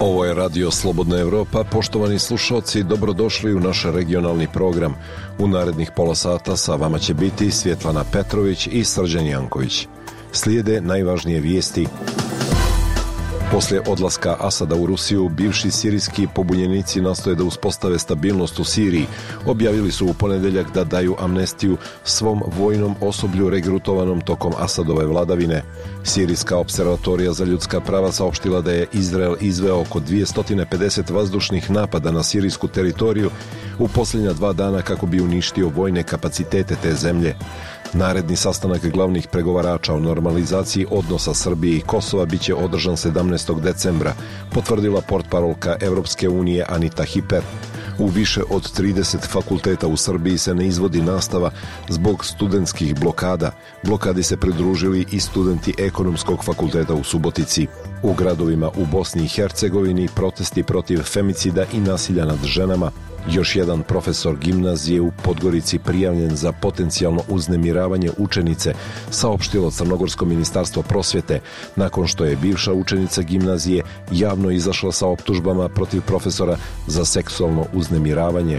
Ovo je Radio Slobodna Evropa. Poštovani slušalci, dobrodošli u naš regionalni program. U narednih pola sata sa vama će biti Svjetlana Petrović i Srđan Janković. Slijede najvažnije vijesti. Poslije odlaska Asada u Rusiju, bivši sirijski pobunjenici nastoje da uspostave stabilnost u Siriji. Objavili su u ponedjeljak da daju amnestiju svom vojnom osoblju regrutovanom tokom Asadove vladavine. Sirijska observatorija za ljudska prava saopštila da je Izrael izveo oko 250 vazdušnih napada na sirijsku teritoriju u posljednja 2 dana kako bi uništio vojne kapacitete te zemlje. Naredni sastanak glavnih pregovarača o normalizaciji odnosa Srbije i Kosova biće održan 17. decembra, potvrdila portparolka Evropske unije Anita Hiper. U više od 30 fakulteta u Srbiji se ne izvodi nastava zbog studentskih blokada. Blokadi se pridružili i studenti Ekonomskog fakulteta u Subotici. U gradovima u Bosni i Hercegovini protesti protiv femicida i nasilja nad ženama. Još jedan profesor gimnazije u Podgorici prijavljen za potencijalno uznemiravanje učenice, saopštilo Crnogorsko ministarstvo prosvjete, nakon što je bivša učenica gimnazije javno izašla sa optužbama protiv profesora za seksualno uznemiravanje.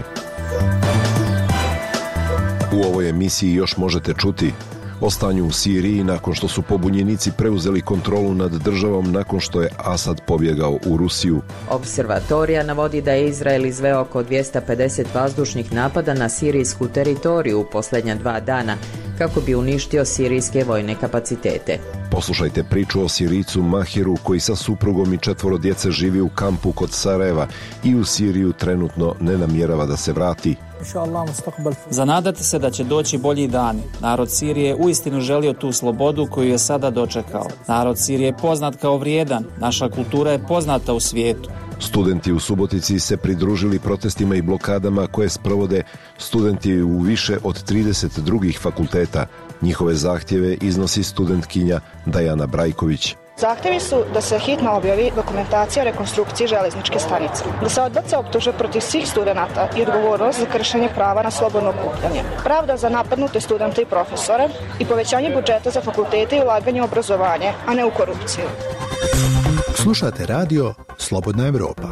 U ovoj emisiji još možete čuti o stanju u Siriji nakon što su pobunjenici preuzeli kontrolu nad državom nakon što je Asad pobjegao u Rusiju. Observatorija navodi da je Izrael izveo oko 250 vazdušnih napada na sirijsku teritoriju u posljednja 2 dana kako bi uništio sirijske vojne kapacitete. Poslušajte priču o Sirijcu Mahiru koji sa suprugom i 4 djece živi u kampu kod Sarajeva i u Siriju trenutno ne namjerava da se vrati. Zanadate se da će doći bolji dani. Narod Sirije uistinu želio tu slobodu koju je sada dočekao. Narod Sirije je poznat kao vrijedan. Naša kultura je poznata u svijetu. Studenti u Subotici se pridružili protestima i blokadama koje sprovode studenti u više od 30 drugih fakulteta. Njihove zahtjeve iznosi studentkinja Dajana Brajković. Zahtjevi su da se hitno objavi dokumentacija o rekonstrukciji željezničke stanice, da se odbace optužbe protiv svih studenata i odgovornost za kršenje prava na slobodno okupljanje, pravda za napadnute studente i profesore i povećanje budžeta za fakultete i ulaganje u obrazovanje, a ne u korupciju. Slušate radio Slobodna Evropa.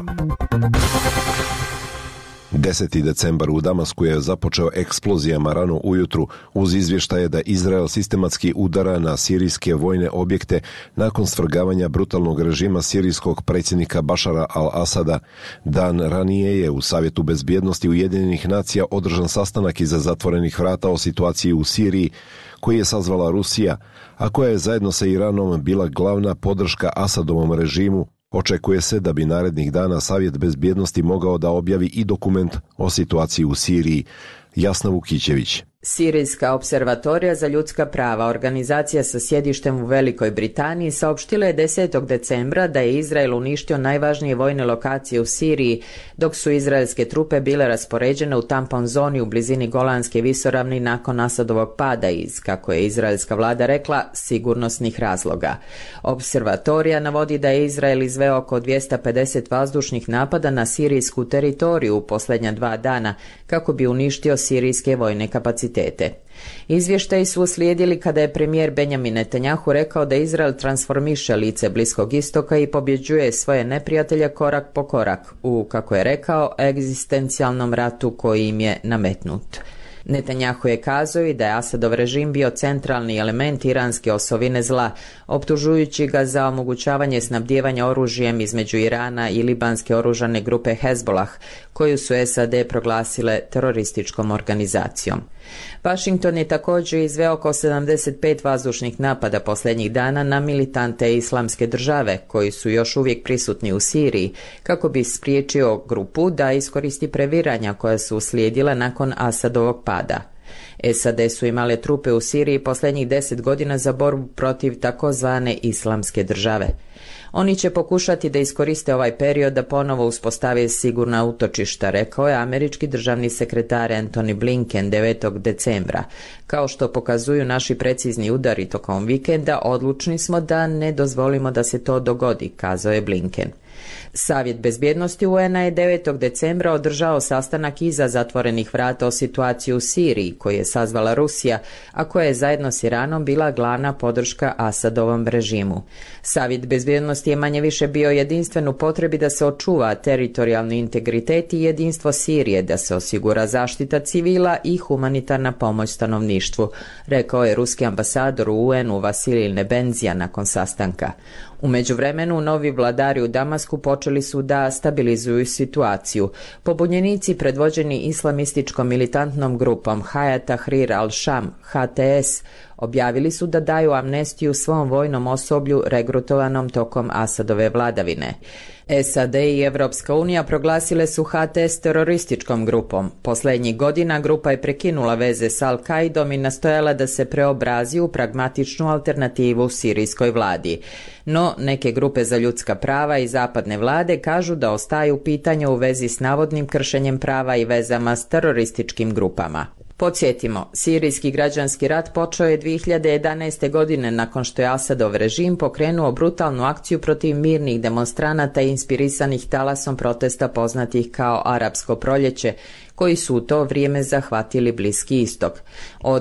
10. decembar u Damasku je započeo eksplozijama rano ujutru uz izvještaje da Izrael sistematski udara na sirijske vojne objekte nakon svrgavanja brutalnog režima sirijskog predsjednika Bašara al-Asada. Dan ranije je u Savjetu bezbjednosti Ujedinjenih nacija održan sastanak iza zatvorenih vrata o situaciji u Siriji koji je sazvala Rusija, a koja je zajedno sa Iranom bila glavna podrška Asadovom režimu. Očekuje se da bi narednih dana Savjet bezbjednosti mogao da objavi i dokument o situaciji u Siriji. Jasna Vukićević. Sirijska observatorija za ljudska prava, organizacija sa sjedištem u Velikoj Britaniji, saopštila je 10. decembra da je Izrael uništio najvažnije vojne lokacije u Siriji, dok su izraelske trupe bile raspoređene u tampon zoni u blizini Golanske visoravni nakon Asadovog pada iz, kako je izraelska vlada rekla, sigurnosnih razloga. Observatorija navodi da je Izrael izveo oko 250 vazdušnih napada na sirijsku teritoriju u posljednja 2 dana kako bi uništio sirijske vojne kapacitete. Izvještaji su uslijedili kada je premijer Benjamin Netanjahu rekao da Izrael transformiše lice Bliskog istoka i pobjeđuje svoje neprijatelje korak po korak u, kako je rekao, egzistencijalnom ratu koji im je nametnut. Netanjahu je kazao i da je Asadov režim bio centralni element iranske osovine zla, optužujući ga za omogućavanje snabdijevanja oružjem između Irana i libanske oružane grupe Hezbollah, koju su SAD proglasile terorističkom organizacijom. Washington je također izveo oko 75 vazdušnih napada posljednjih dana na militante Islamske države, koji su još uvijek prisutni u Siriji, kako bi spriječio grupu da iskoristi previranja koja su uslijedila nakon Asadovog pada. SAD su imale trupe u Siriji posljednjih 10 godina za borbu protiv takozvane Islamske države. Oni će pokušati da iskoriste ovaj period da ponovo uspostave sigurna utočišta, rekao je američki državni sekretar Antony Blinken 9. decembra. Kao što pokazuju naši precizni udari tokom vikenda, odlučni smo da ne dozvolimo da se to dogodi, kazao je Blinken. Savjet bezbjednosti UN-a je 9. decembra održao sastanak iza zatvorenih vrata o situaciji u Siriji, koji je sazvala Rusija, a koja je zajedno s Iranom bila glavna podrška Asadovom režimu. Savjet bezbjednosti je manje više bio jedinstven u potrebi da se očuva teritorijalni integritet i jedinstvo Sirije, da se osigura zaštita civila i humanitarna pomoć stanovništvu, rekao je ruski ambasador u UN-u Vasilij Nebenzija nakon sastanka. U međuvremenu, novi vladari u Damasku počeli su da stabilizuju situaciju. Pobunjenici predvođeni islamističkom militantnom grupom Hayat Tahrir al-Sham, HTS, objavili su da daju amnestiju svom vojnom osoblju regrutovanom tokom Asadove vladavine. SAD i Evropska unija proglasile su HTS terorističkom grupom. Posljednjih godina grupa je prekinula veze s Al-Kaidom i nastojala da se preobrazi u pragmatičnu alternativu sirijskoj vladi. No, neke grupe za ljudska prava i zapadne vlade kažu da ostaju pitanja u vezi s navodnim kršenjem prava i vezama s terorističkim grupama. Podsjetimo, sirijski građanski rat počeo je 2011. godine nakon što je Asadov režim pokrenuo brutalnu akciju protiv mirnih demonstranata inspirisanih talasom protesta poznatih kao Arapsko proljeće, koji su u to vrijeme zahvatili Bliski istok. Od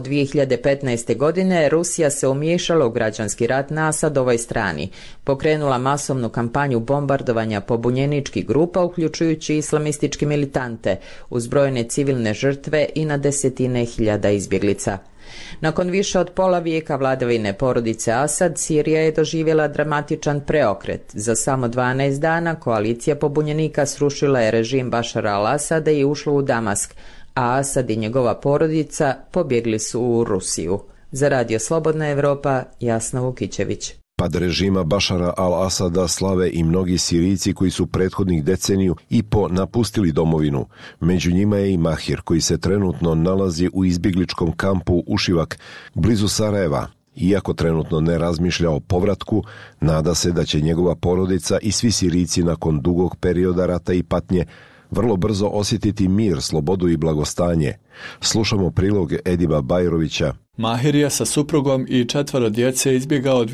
2015. godine Rusija se umiješala u građanski rat na Asadovoj strani, pokrenula masovnu kampanju bombardovanja pobunjeničkih grupa, uključujući islamističke militante, uz brojne civilne žrtve i na desetine hiljada izbjeglica. Nakon više od pola vijeka vladavine porodice Asad, Sirija je doživjela dramatičan preokret. Za samo 12 dana koalicija pobunjenika srušila je režim Bašara al-Asada i ušla u Damask, a Asad i njegova porodica pobjegli su u Rusiju. Za Radio Slobodna Evropa, Jasna Vukićević. Pad režima Bašara al-Asada slave i mnogi Sirijci koji su prethodnih deceniju i po napustili domovinu. Među njima je i Mahir, koji se trenutno nalazi u izbjegličkom kampu Ušivak, blizu Sarajeva. Iako trenutno ne razmišlja o povratku, nada se da će njegova porodica i svi Sirijci nakon dugog perioda rata i patnje vrlo brzo osjetiti mir, slobodu i blagostanje. Slušamo prilog Ediba Bajrovića. Mahir je sa suprugom i 4 djece izbjegao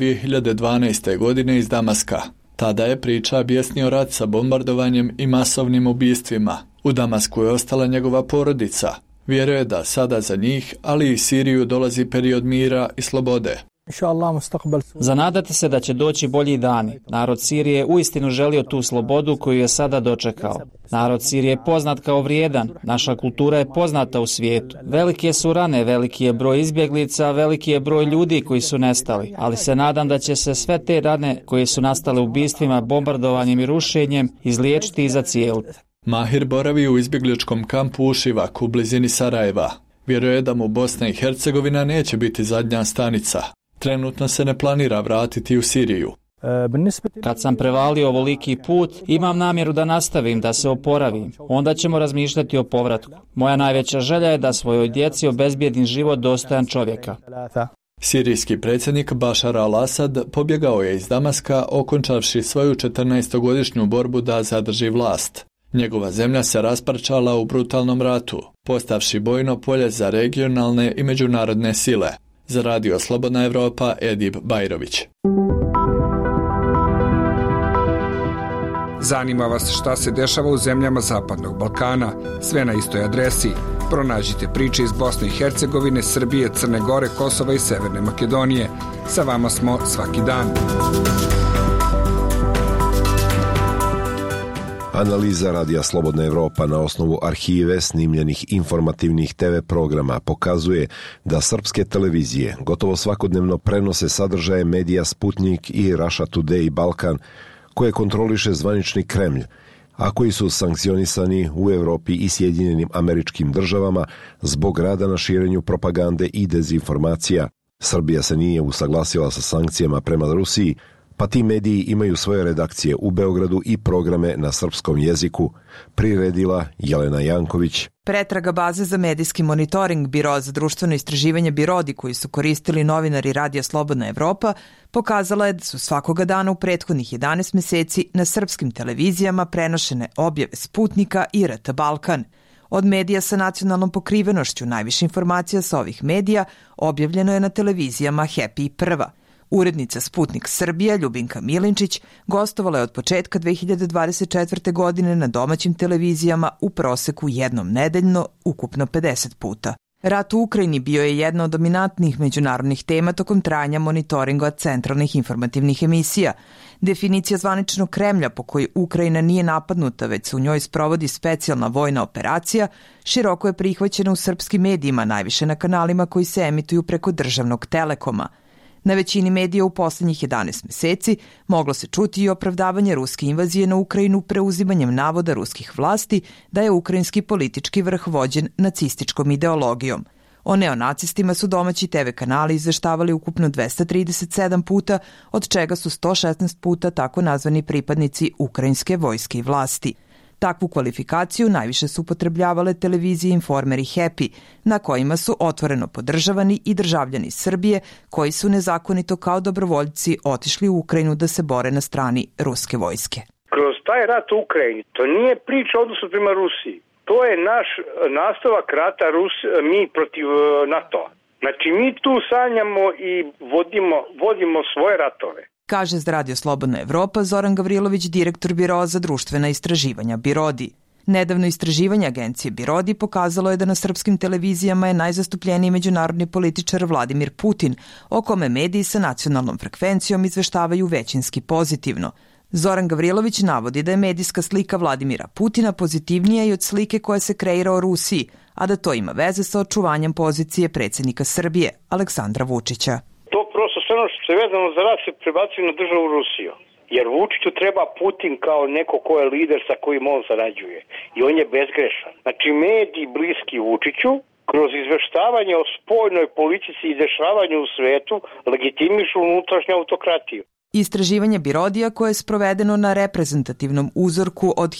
2012. godine iz Damaska. Tada je priča bjesnio rat sa bombardovanjem i masovnim ubistvima. U Damasku je ostala njegova porodica. Vjeruje da sada za njih, ali i Siriju dolazi period mira i slobode. Zanadate se da će doći bolji dani. Narod Sirije uistinu želio tu slobodu koju je sada dočekao. Narod Sirije je poznat kao vrijedan, naša kultura je poznata u svijetu. Velike su rane, veliki je broj izbjeglica, veliki je broj ljudi koji su nestali, ali se nadam da će se sve te rane koje su nastale ubistvima, bombardovanjem i rušenjem izliječiti i zacijeliti. Mahir boravi u izbjegličkom kampu Ušivak u blizini Sarajeva. Vjeruje da mu Bosna i Hercegovina neće biti zadnja stanica. Trenutno se ne planira vratiti u Siriju. Kad sam prevalio ovoliki put, imam namjeru da nastavim, da se oporavim. Onda ćemo razmišljati o povratku. Moja najveća želja je da svojoj djeci obezbijedim život dostojan čovjeka. Sirijski predsjednik Bašar al-Asad pobjegao je iz Damaska, okončavši svoju 14-godišnju borbu da zadrži vlast. Njegova zemlja se rasparčala u brutalnom ratu, postavši bojno polje za regionalne i međunarodne sile. Za Radio Slobodna Evropa, Edib Bajrović. Zanima vas šta se dešava u zemljama Zapadnog Balkana? Sve na istoj adresi. Pronađite priče iz Bosne i Hercegovine, Srbije, Crne Gore, Kosova i Severne Makedonije. Sa vama smo svaki dan. Analiza Radija Slobodna Evropa na osnovu arhive snimljenih informativnih TV programa pokazuje da srpske televizije gotovo svakodnevno prenose sadržaje medija Sputnik i Russia Today Balkan, koje kontroliše zvanični Kremlj, a koji su sankcionisani u Europi i Sjedinjenim Američkim Državama zbog rada na širenju propagande i dezinformacija. Srbija se nije usaglasila sa sankcijama prema Rusiji, pa ti mediji imaju svoje redakcije u Beogradu i programe na srpskom jeziku, priredila Jelena Janković. Pretraga baze za medijski monitoring Biro za društveno istraživanje Birodi, koji su koristili novinari Radija Slobodna Evropa, pokazala je da su svakoga dana u prethodnih 11 mjeseci na srpskim televizijama prenošene objave Sputnika i RT Balkan. Od medija sa nacionalnom pokrivenošću najviše informacija sa ovih medija objavljeno je na televizijama Happy i Prva. Urednica Sputnik Srbija Ljubinka Milinčić gostovala je od početka 2024. godine na domaćim televizijama u proseku jednom nedeljno, ukupno 50 puta. Rat u Ukrajini bio je jedna od dominantnih međunarodnih tema tokom trajanja monitoringa centralnih informativnih emisija. Definicija zvaničnog Kremlja po kojoj Ukrajina nije napadnuta, već se u njoj sprovodi specijalna vojna operacija, široko je prihvaćena u srpskim medijima, najviše na kanalima koji se emituju preko državnog Telekoma. Na većini medija u poslednjih 11 meseci moglo se čuti i opravdavanje ruske invazije na Ukrajinu preuzimanjem navoda ruskih vlasti da je ukrajinski politički vrh vođen nacističkom ideologijom. O neonacistima su domaći TV kanali izveštavali ukupno 237 puta, od čega su 116 puta tako nazvani pripadnici ukrajinske vojske i vlasti. Takvu kvalifikaciju najviše su upotrebljavale televizije Informer i Happy, na kojima su otvoreno podržavani i državljani Srbije koji su nezakonito kao dobrovoljci otišli u Ukrajinu da se bore na strani ruske vojske. Kroz taj rat u Ukrajini, to nije priča odnosno prema Rusiji. To je naš nastavak rata mi protiv NATO-a. Znači mi tu sanjamo i vodimo svoje ratove. Kaže za Radio Slobodna Evropa Zoran Gavrilović, direktor Biroa za društvena istraživanja Birodi. Nedavno istraživanje agencije Birodi pokazalo je da na srpskim televizijama je najzastupljeniji međunarodni političar Vladimir Putin, o kome mediji sa nacionalnom frekvencijom izveštavaju većinski pozitivno. Zoran Gavrilović navodi da je medijska slika Vladimira Putina pozitivnija i od slike koja se kreira o Rusiji, a da to ima veze sa očuvanjem pozicije predsjednika Srbije, Aleksandra Vučića. To prosto sve ono što je vezano za rat se prebacuje na državu Rusiju. Jer Vučiću treba Putin kao neko ko je lider sa kojim on sarađuje. I on je bezgrešan. Znači mediji bliski Vučiću kroz izveštavanje o spoljnoj politici i dešavanju u svetu legitimišu unutrašnju autokratiju. Istraživanje Birodija koje je sprovedeno na reprezentativnom uzorku od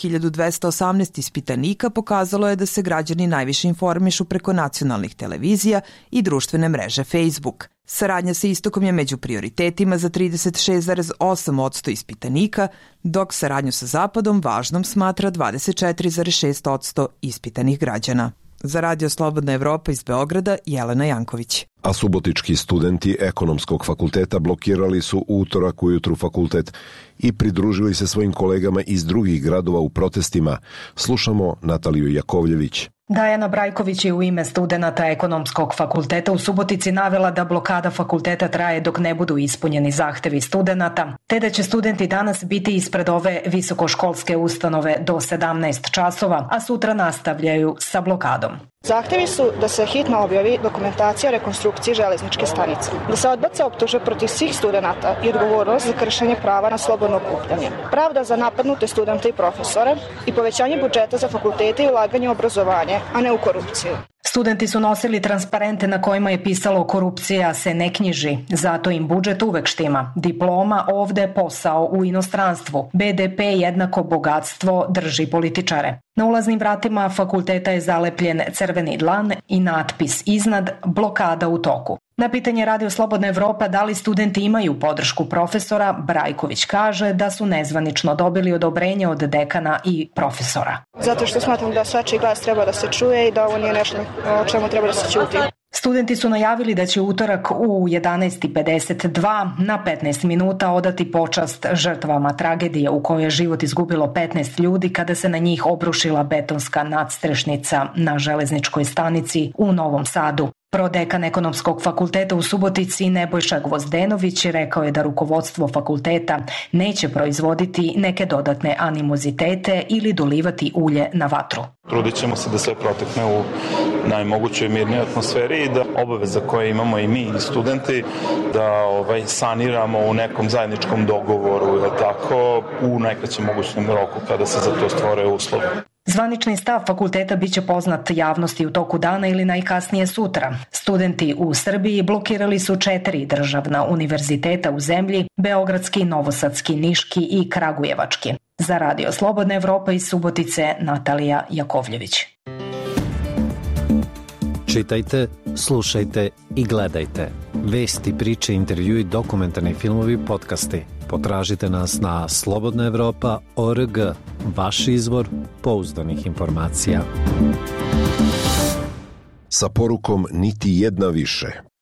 1218 ispitanika pokazalo je da se građani najviše informišu preko nacionalnih televizija i društvene mreže Facebook. Saradnja sa istokom je među prioritetima za 36,8% ispitanika, dok saradnju sa zapadom važnom smatra 24,6% ispitanih građana. Za Radio Slobodna Evropa iz Beograda, Jelena Janković. A subotički studenti Ekonomskog fakulteta blokirali su utorak ujutru fakultet i pridružili se svojim kolegama iz drugih gradova u protestima. Slušamo Nataliju Jakovljević. Dajana Brajković je u ime studenata Ekonomskog fakulteta u Subotici navela da blokada fakulteta traje dok ne budu ispunjeni zahtevi studenata, te da će studenti danas biti ispred ove visokoškolske ustanove do 17 časova, a sutra nastavljaju sa blokadom. Zahtevi su da se hitno objavi dokumentacija o rekonstrukciji železničke stanice, da se odbace optužbe protiv svih studenata i odgovornost za kršenje prava na slobodno okupljanje, pravda za napadnute studente i profesore i povećanje budžeta za fakultete i ulaganje u obrazovanje, a ne u korupciju. Studenti su nosili transparente na kojima je pisalo korupcija se ne knjiži, zato im budžet uvek štima. Diploma ovde, posao u inostranstvu. BDP jednako bogatstvo drži političare. Na ulaznim vratima fakulteta je zalepljen crveni dlan i natpis iznad blokada u toku. Na pitanje Radio Slobodna Evropa da li studenti imaju podršku profesora, Brajković kaže da su nezvanično dobili odobrenje od dekana i profesora. Zato što smatram da svačiji glas treba da se čuje i da ovo nije nešto o čemu treba da se ćuti. Studenti su najavili da će utorak u 11:52 na 15 minuta odati počast žrtvama tragedije u kojoj je život izgubilo 15 ljudi kada se na njih obrušila betonska nadstrešnica na železničkoj stanici u Novom Sadu. Prodekan Ekonomskog fakulteta u Subotici Nebojša Gvozdenović rekao je da rukovodstvo fakulteta neće proizvoditi neke dodatne animozitete ili dolivati ulje na vatru. Trudit ćemo se da sve protekne u najmogućoj mirnoj atmosferi i da obaveza koje imamo i mi i studenti da saniramo u nekom zajedničkom dogovoru, tako u najkraćem mogućem roku kada se za to stvore uslovi. Zvanični stav fakulteta biće poznat javnosti u toku dana ili najkasnije sutra. Studenti u Srbiji blokirali su 4 državna univerziteta u zemlji, Beogradski, Novosadski, Niški i Kragujevački. Za Radio Slobodna Evropa iz Subotice, Natalija Jakovljević. Čitajte, slušajte i gledajte. Vesti, priče, intervjui, dokumentarni filmovi, podcasti. Potražite nas na slobodnaevropa.org, vaš izvor pouzdanih informacija. Sa porukom niti jedna više.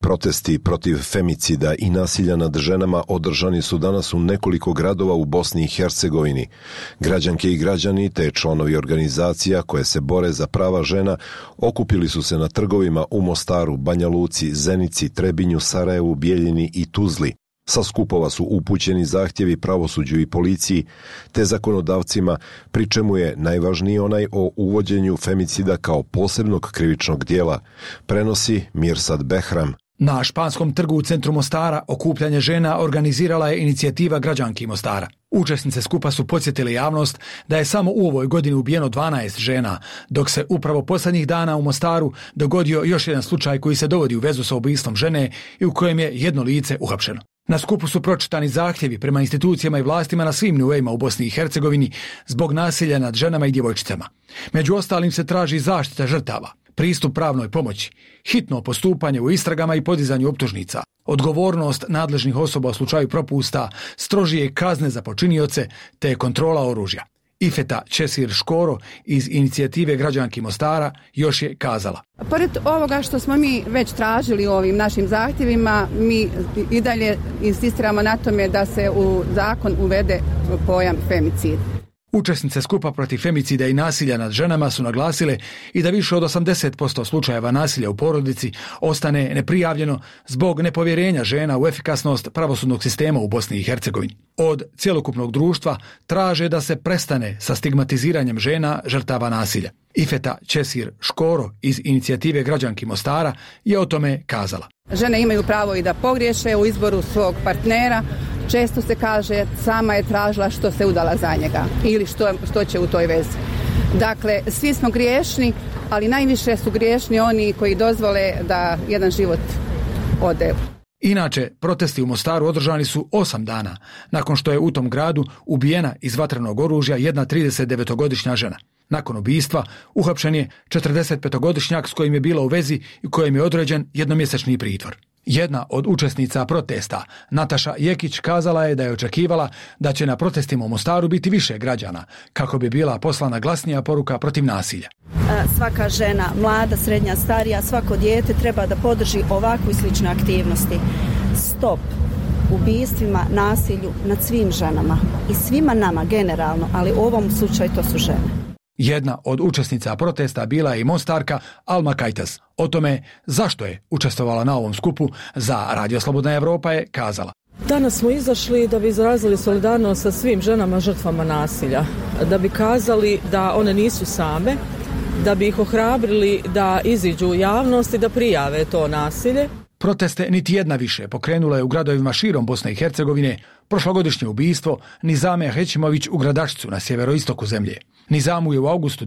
Protesti protiv femicida i nasilja nad ženama održani su danas u nekoliko gradova u Bosni i Hercegovini. Građanke i građani te članovi organizacija koje se bore za prava žena okupili su se na trgovima u Mostaru, Banja Luci, Zenici, Trebinju, Sarajevu, Bijeljini i Tuzli. Sa skupova su upućeni zahtjevi pravosuđu i policiji te zakonodavcima, pri čemu je najvažniji onaj o uvođenju femicida kao posebnog krivičnog dijela, prenosi Mirsad Behram. Na Španskom trgu u centru Mostara okupljanje žena organizirala je inicijativa građanki Mostara. Učesnice skupa su podsjetili javnost da je samo u ovoj godini ubijeno 12 žena, dok se upravo posljednjih dana u Mostaru dogodio još jedan slučaj koji se dovodi u vezu sa ubistvom žene i u kojem je jedno lice uhapšeno. Na skupu su pročitani zahtjevi prema institucijama i vlastima na svim nivoima u Bosni i Hercegovini zbog nasilja nad ženama i djevojčicama. Među ostalim se traži zaštita žrtava, pristup pravnoj pomoći, hitno postupanje u istragama i podizanju optužnica, odgovornost nadležnih osoba u slučaju propusta, strožije kazne za počinioce te kontrola oružja. Ifeta Česir Škoro iz inicijative građanki Mostara još je kazala. Pored ovoga što smo mi već tražili u ovim našim zahtjevima, mi i dalje insistiramo na tome da se u zakon uvede pojam femicid. Učesnice skupa protiv femicida i nasilja nad ženama su naglasile i da više od 80% slučajeva nasilja u porodici ostane neprijavljeno zbog nepovjerenja žena u efikasnost pravosudnog sistema u Bosni i Hercegovini. Od cjelokupnog društva traže da se prestane sa stigmatiziranjem žena žrtava nasilja. Ifeta Česir Škoro iz inicijative građanki Mostara je o tome kazala. Žene imaju pravo i da pogriješe u izboru svog partnera. Često se kaže sama je tražila što se udala za njega ili što će u toj vezi. Dakle, svi smo griješni, ali najviše su griješni oni koji dozvole da jedan život ode. Inače, protesti u Mostaru održani su 8 dana, nakon što je u tom gradu ubijena iz vatrenog oružja jedna 39-godišnja žena. Nakon ubistva uhapšen je 45-godišnjak s kojim je bila u vezi i kojem je određen jednomjesečni pritvor. Jedna od učesnica protesta, Nataša Jekić, kazala je da je očekivala da će na protestima u Mostaru biti više građana, kako bi bila poslana glasnija poruka protiv nasilja. Svaka žena, mlada, srednja, starija, svako dijete treba da podrži ovakvu i slične aktivnosti. Stop ubistvima, nasilju nad svim ženama i svima nama generalno, ali u ovom slučaju to su žene. Jedna od učesnica protesta bila je i Mostarka Alma Kajtas. O tome zašto je učestvovala na ovom skupu za Radio Slobodna Evropa je kazala. Danas smo izašli da bi izrazili solidarnost sa svim ženama žrtvama nasilja, da bi kazali da one nisu same, da bi ih ohrabrili da iziđu u javnost i da prijave to nasilje. Proteste niti jedna više pokrenula je u gradovima širom Bosne i Hercegovine prošlogodišnje ubistvo Nizame Hećimović u Gradašcu na sjeveroistoku zemlje. Nizamu je u augustu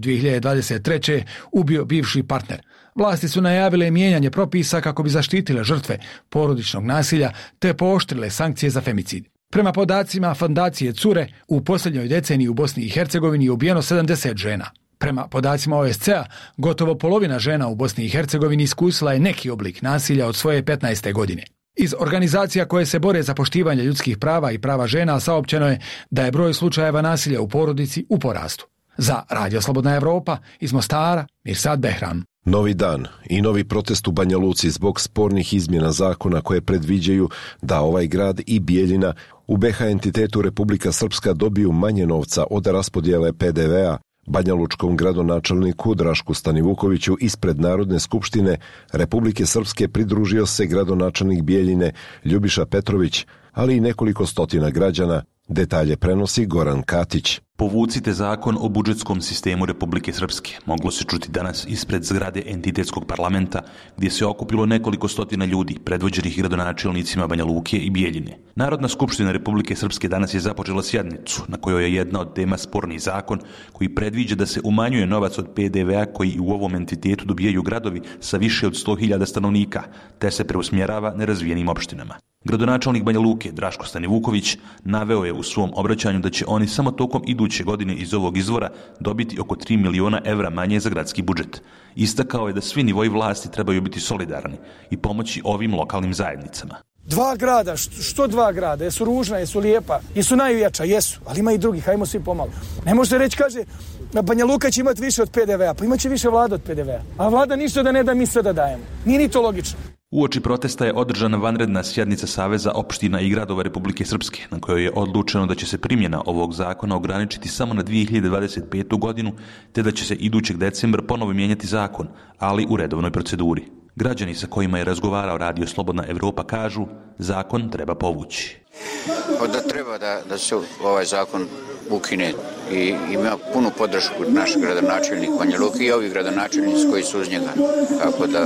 2023. ubio bivši partner. Vlasti su najavile mijenjanje propisa kako bi zaštitile žrtve porodičnog nasilja te pooštrile sankcije za femicid. Prema podacima Fondacije Cure, u posljednjoj deceniji u Bosni i Hercegovini je ubijeno 70 žena. Prema podacima OSCE-a, gotovo polovina žena u Bosni i Hercegovini iskusila je neki oblik nasilja od svoje 15. godine. Iz organizacija koje se bore za poštivanje ljudskih prava i prava žena saopćeno je da je broj slučajeva nasilja u porodici u porastu. Za Radio Slobodna Evropa iz Mostara, Mirsad Behram. Novi dan i novi protest u Banja Luci zbog spornih izmjena zakona koje predviđaju da ovaj grad i Bijeljina u BH entitetu Republika Srpska dobiju manje novca od raspodjele PDV-a. Banjalučkom gradonačelniku Drašku Stanivukoviću ispred Narodne skupštine Republike Srpske pridružio se gradonačelnik Bijeljine Ljubiša Petrović, ali i nekoliko stotina građana. Detalje prenosi Goran Katić. Povucite zakon o budžetskom sistemu Republike Srpske. Moglo se čuti danas ispred zgrade entitetskog parlamenta, gdje se okupilo nekoliko stotina ljudi, predvođenih gradonačelnicima Banja Luke i Bijeljine. Narodna skupština Republike Srpske danas je započela sjednicu, na kojoj je jedna od tema sporni zakon koji predviđa da se umanjuje novac od PDV-a koji u ovom entitetu dobijaju gradovi sa više od 100.000 stanovnika, te se preusmjerava nerazvijenim opštinama. Gradonačelnik Banja Luke Draško Stanivuković naveo je u svom obraćanju da će oni samo tokom iduće godine iz ovog izvora dobiti oko 3 miliona evra manje za gradski budžet. Istakao je da svi nivoji vlasti trebaju biti solidarni i pomoći ovim lokalnim zajednicama. Dva grada, što dva grada? Jesu ružna, jesu lijepa, jesu najjača, jesu, ali ima i drugih, hajmo svi pomalo. Ne možete reći, kaže, Banja Luka će imati više od PDV-a, pa imat će više vlada od PDV-a. A vlada ništa da ne da, mi sve da dajemo. Nije ni to logično. Uoči protesta je održana vanredna sjednica Saveza opština i gradova Republike Srpske, na kojoj je odlučeno da će se primjena ovog zakona ograničiti samo na 2025. godinu, te da će se idućeg decembra ponovo mijenjati zakon, ali u redovnoj proceduri. Građani sa kojima je razgovarao Radio Slobodna Evropa kažu, zakon treba povući. Da treba da se ovaj zakon ukine i ima punu podršku našeg gradonačelnika Banja Luke i ovi gradonačelnici koji su uz njega. Tako da,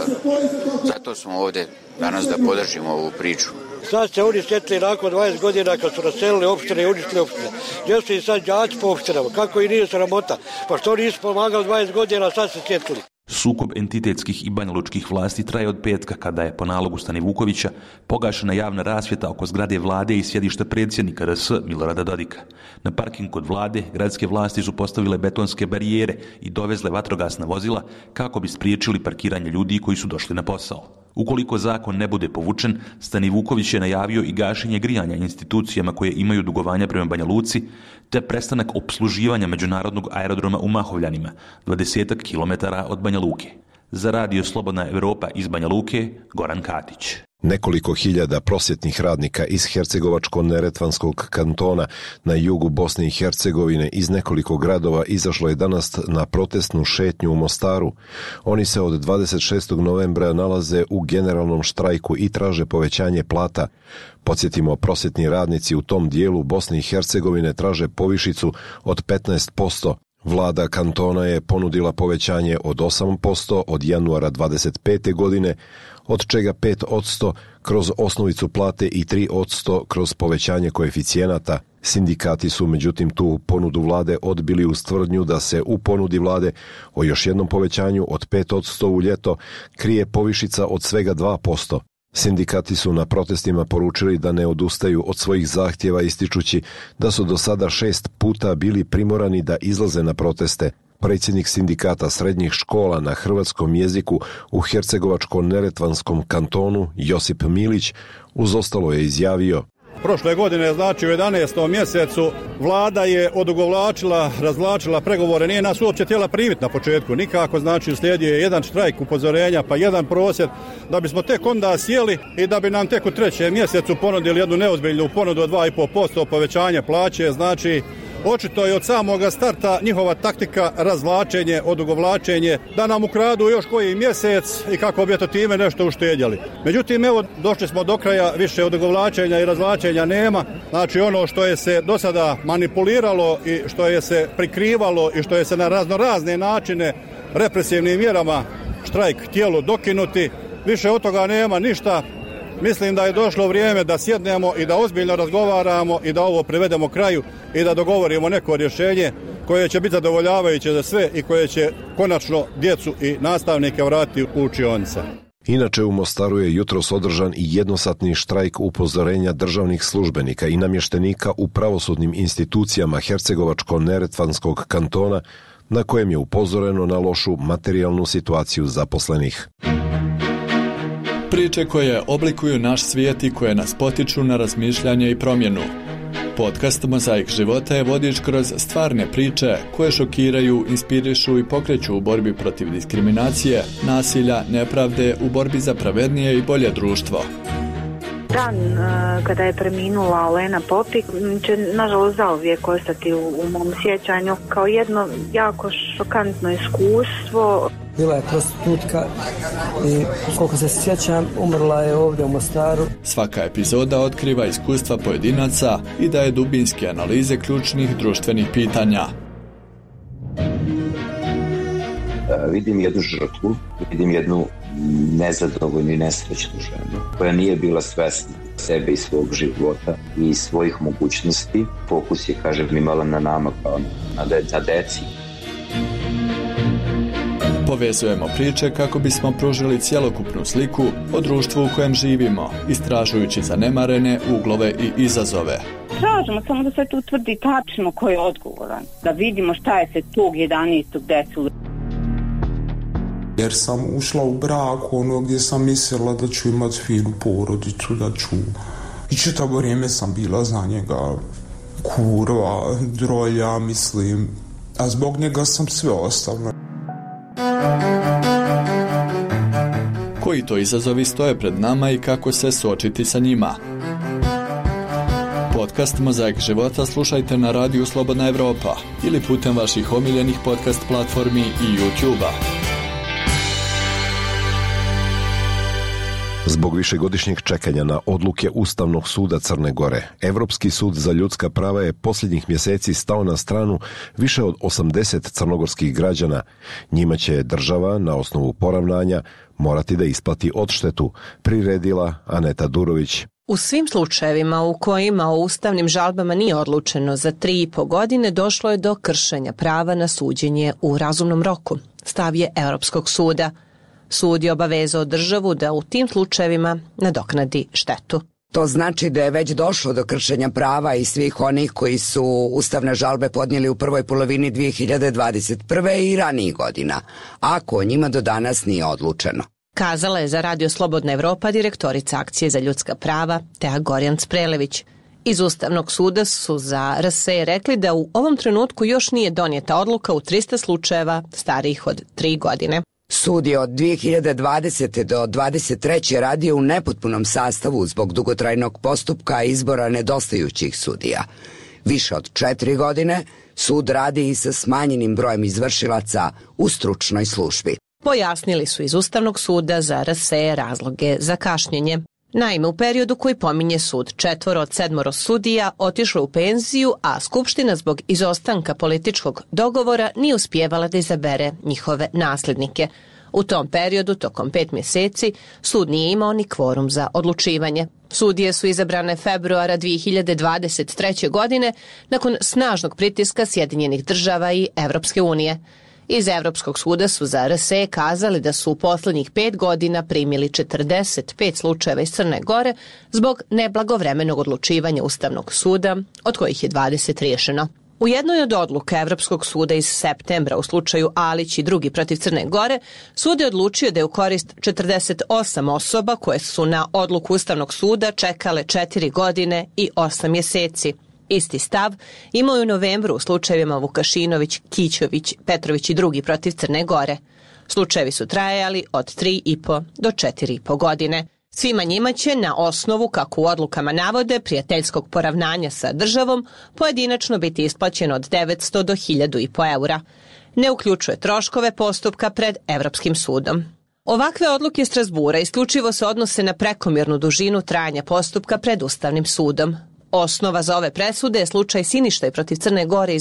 zato smo ovdje danas da podržimo ovu priču. Sad se oni sjetili nakon 20 godina kad su raselili opštine i uništili opštine. Gdje su i sad đaci po opštinama? Kako i nije sramota? Pa što nisu pomagali 20 godina, sad se sjetili. Sukob entitetskih i banjalučkih vlasti traje od petka kada je po nalogu Stanivukovića pogašena javna rasvjeta oko zgrade vlade i sjedišta predsjednika RS Milorada Dodika. Na parking kod vlade gradske vlasti su postavile betonske barijere i dovezle vatrogasna vozila kako bi spriječili parkiranje ljudi koji su došli na posao. Ukoliko zakon ne bude povučen, Stanivuković je najavio i gašenje grijanja institucijama koje imaju dugovanja prema Banja Luci, te prestanak opsluživanja međunarodnog aerodroma u Mahovljanima, 20 km od Banja Luke. Za Radio Slobodna Evropa iz Banja Luke, Goran Katić. Nekoliko hiljada prosvjetnih radnika iz Hercegovačko-Neretvanskog kantona na jugu Bosne i Hercegovine iz nekoliko gradova izašlo je danas na protestnu šetnju u Mostaru. Oni se od 26. novembra nalaze u generalnom štrajku i traže povećanje plata. Podsjetimo, prosvjetni radnici u tom dijelu Bosne i Hercegovine traže povišicu od 15%. Vlada kantona je ponudila povećanje od 8% od januara 25. godine, od čega 5% kroz osnovicu plate i 3% kroz povećanje koeficijenata. Sindikati su međutim tu ponudu vlade odbili uz tvrdnju da se u ponudi vlade o još jednom povećanju od 5% u ljeto krije povišica od svega 2%. Sindikati su na protestima poručili da ne odustaju od svojih zahtjeva ističući da su do sada 6 puta bili primorani da izlaze na proteste. Predsjednik sindikata srednjih škola na hrvatskom jeziku u Hercegovačko-Neretvanskom kantonu Josip Milić uz ostalo je izjavio: Prošle godine, znači u 11. mjesecu, vlada je odugovlačila, razvlačila pregovore, nije nas uopće htjela primiti na početku, nikako, znači uslijedio je jedan štrajk upozorenja, pa jedan prosvjed, da bismo tek onda sjeli i da bi nam tek u 3. mjesecu ponudili jednu neozbiljnu ponudu od 2,5% povećanje plaće, znači očito je od samoga starta njihova taktika razvlačenje, odugovlačenje, da nam ukradu još koji mjesec i kako bi eto time nešto uštedjeli. Međutim, evo, došli smo do kraja, više odugovlačenja i razvlačenja nema. Znači ono što je se do sada manipuliralo i što je se prikrivalo i što je se na razne načine represivnim mjerama štrajk htjelo dokinuti, više od toga nema ništa. Mislim da je došlo vrijeme da sjednemo i da ozbiljno razgovaramo i da ovo privedemo kraju i da dogovorimo neko rješenje koje će biti zadovoljavajuće za sve i koje će konačno djecu i nastavnike vratiti u učionice. Inače, u Mostaru je jutros održan i jednosatni štrajk upozorenja državnih službenika i namještenika u pravosudnim institucijama Hercegovačko-Neretvanskog kantona, na kojem je upozoreno na lošu materijalnu situaciju zaposlenih. Priče koje oblikuju naš svijet i koje nas potiču na razmišljanje i promjenu. Podcast Mozaik života je vodič kroz stvarne priče koje šokiraju, inspirišu i pokreću u borbi protiv diskriminacije, nasilja, nepravde, u borbi za pravednije i bolje društvo. Dan kada je preminula Olena Popik će nažalost zauvijek ostati u mom sjećanju kao jedno jako šokantno iskustvo. Bila je prostitutka i koliko se sjećam umrla je ovdje u Mostaru. Svaka epizoda otkriva iskustva pojedinaca i daje dubinske analize ključnih društvenih pitanja. Vidim jednu žrtvu, vidim jednu nezadovoljnu i nesrećnu ženu koja nije bila svesna sebe i svog života i svojih mogućnosti. Fokus je, kažem, imala na nama kao na deci. Povezujemo priče kako bismo pružili cjelokupnu sliku o društvu u kojem živimo, istražujući zanemarene uglove i izazove. Tražimo samo da se tu utvrdi tačno ko je odgovoran, da vidimo šta je se tog 11. desilo. Jer sam ušla u brak gdje sam mislila da ću imati finu porodicu, da ću... I čitavo vrijeme sam bila za njega kurva, drolja, mislim, a zbog njega sam sve ostavila. Koji to izazovi stoje pred nama i kako se suočiti sa njima? Podcast Mozaik života slušajte na radiju Slobodna Evropa ili putem vaših omiljenih podcast platformi i YouTube-a. Zbog višegodišnjeg čekanja na odluke Ustavnog suda Crne Gore, Evropski sud za ljudska prava je posljednjih mjeseci stao na stranu više od 80 crnogorskih građana. Njima će država na osnovu poravnanja morati da isplati odštetu, priredila Aneta Durović. U svim slučajevima u kojima o ustavnim žalbama nije odlučeno za 3,5 godine došlo je do kršenja prava na suđenje u razumnom roku, stav je Europskog suda. Sud je obavezao državu da u tim slučajevima nadoknadi štetu. To znači da je već došlo do kršenja prava i svih onih koji su ustavne žalbe podnijeli u prvoj polovini 2021. i ranijih godina, ako o njima do danas nije odlučeno. Kazala je za Radio Slobodna Evropa direktorica Akcije za ljudska prava Teja Gorjan-Sprelević. Iz Ustavnog suda su za RSE rekli da u ovom trenutku još nije donijeta odluka u 300 slučajeva starijih od 3 godine. Sud je od 2020. do 2023. radio u nepotpunom sastavu zbog dugotrajnog postupka izbora nedostajućih sudija. Više od 4 godine sud radi i sa smanjenim brojem izvršilaca u stručnoj službi. Pojasnili su iz Ustavnog suda za RSE razloge za kašnjenje. Naime, u periodu koji pominje sud, 4 od 7 sudija otišlo u penziju, a Skupština zbog izostanka političkog dogovora nije uspijevala da izabere njihove nasljednike. U tom periodu, tokom 5 mjeseci, sud nije imao ni kvorum za odlučivanje. Sudije su izabrane februara 2023. godine nakon snažnog pritiska Sjedinjenih država i Evropske unije. Iz Evropskog suda su za RSE kazali da su u posljednjih 5 godina primili 45 slučajeva iz Crne Gore zbog neblagovremenog odlučivanja Ustavnog suda, od kojih je 20 riješeno. U jednoj od odluka Evropskog suda iz septembra u slučaju Alić i drugi protiv Crne Gore, sud je odlučio da je u korist 48 osoba koje su na odluku Ustavnog suda čekale 4 godine i 8 mjeseci. Isti stav imao je u novembru u slučajevima Vukašinović, Kićović, Petrović i drugi protiv Crne Gore. Slučajevi su trajali od 3,5 do 4,5 godine. Svima njima će na osnovu, kako u odlukama navode, prijateljskog poravnanja sa državom, pojedinačno biti isplaćeno od 900 do 1.500 eura. Ne uključuje troškove postupka pred Evropskim sudom. Ovakve odluke Strasbura isključivo se odnose na prekomjernu dužinu trajanja postupka pred Ustavnim sudom. Osnova za ove presude je slučaj Siništaj protiv Crne Gore iz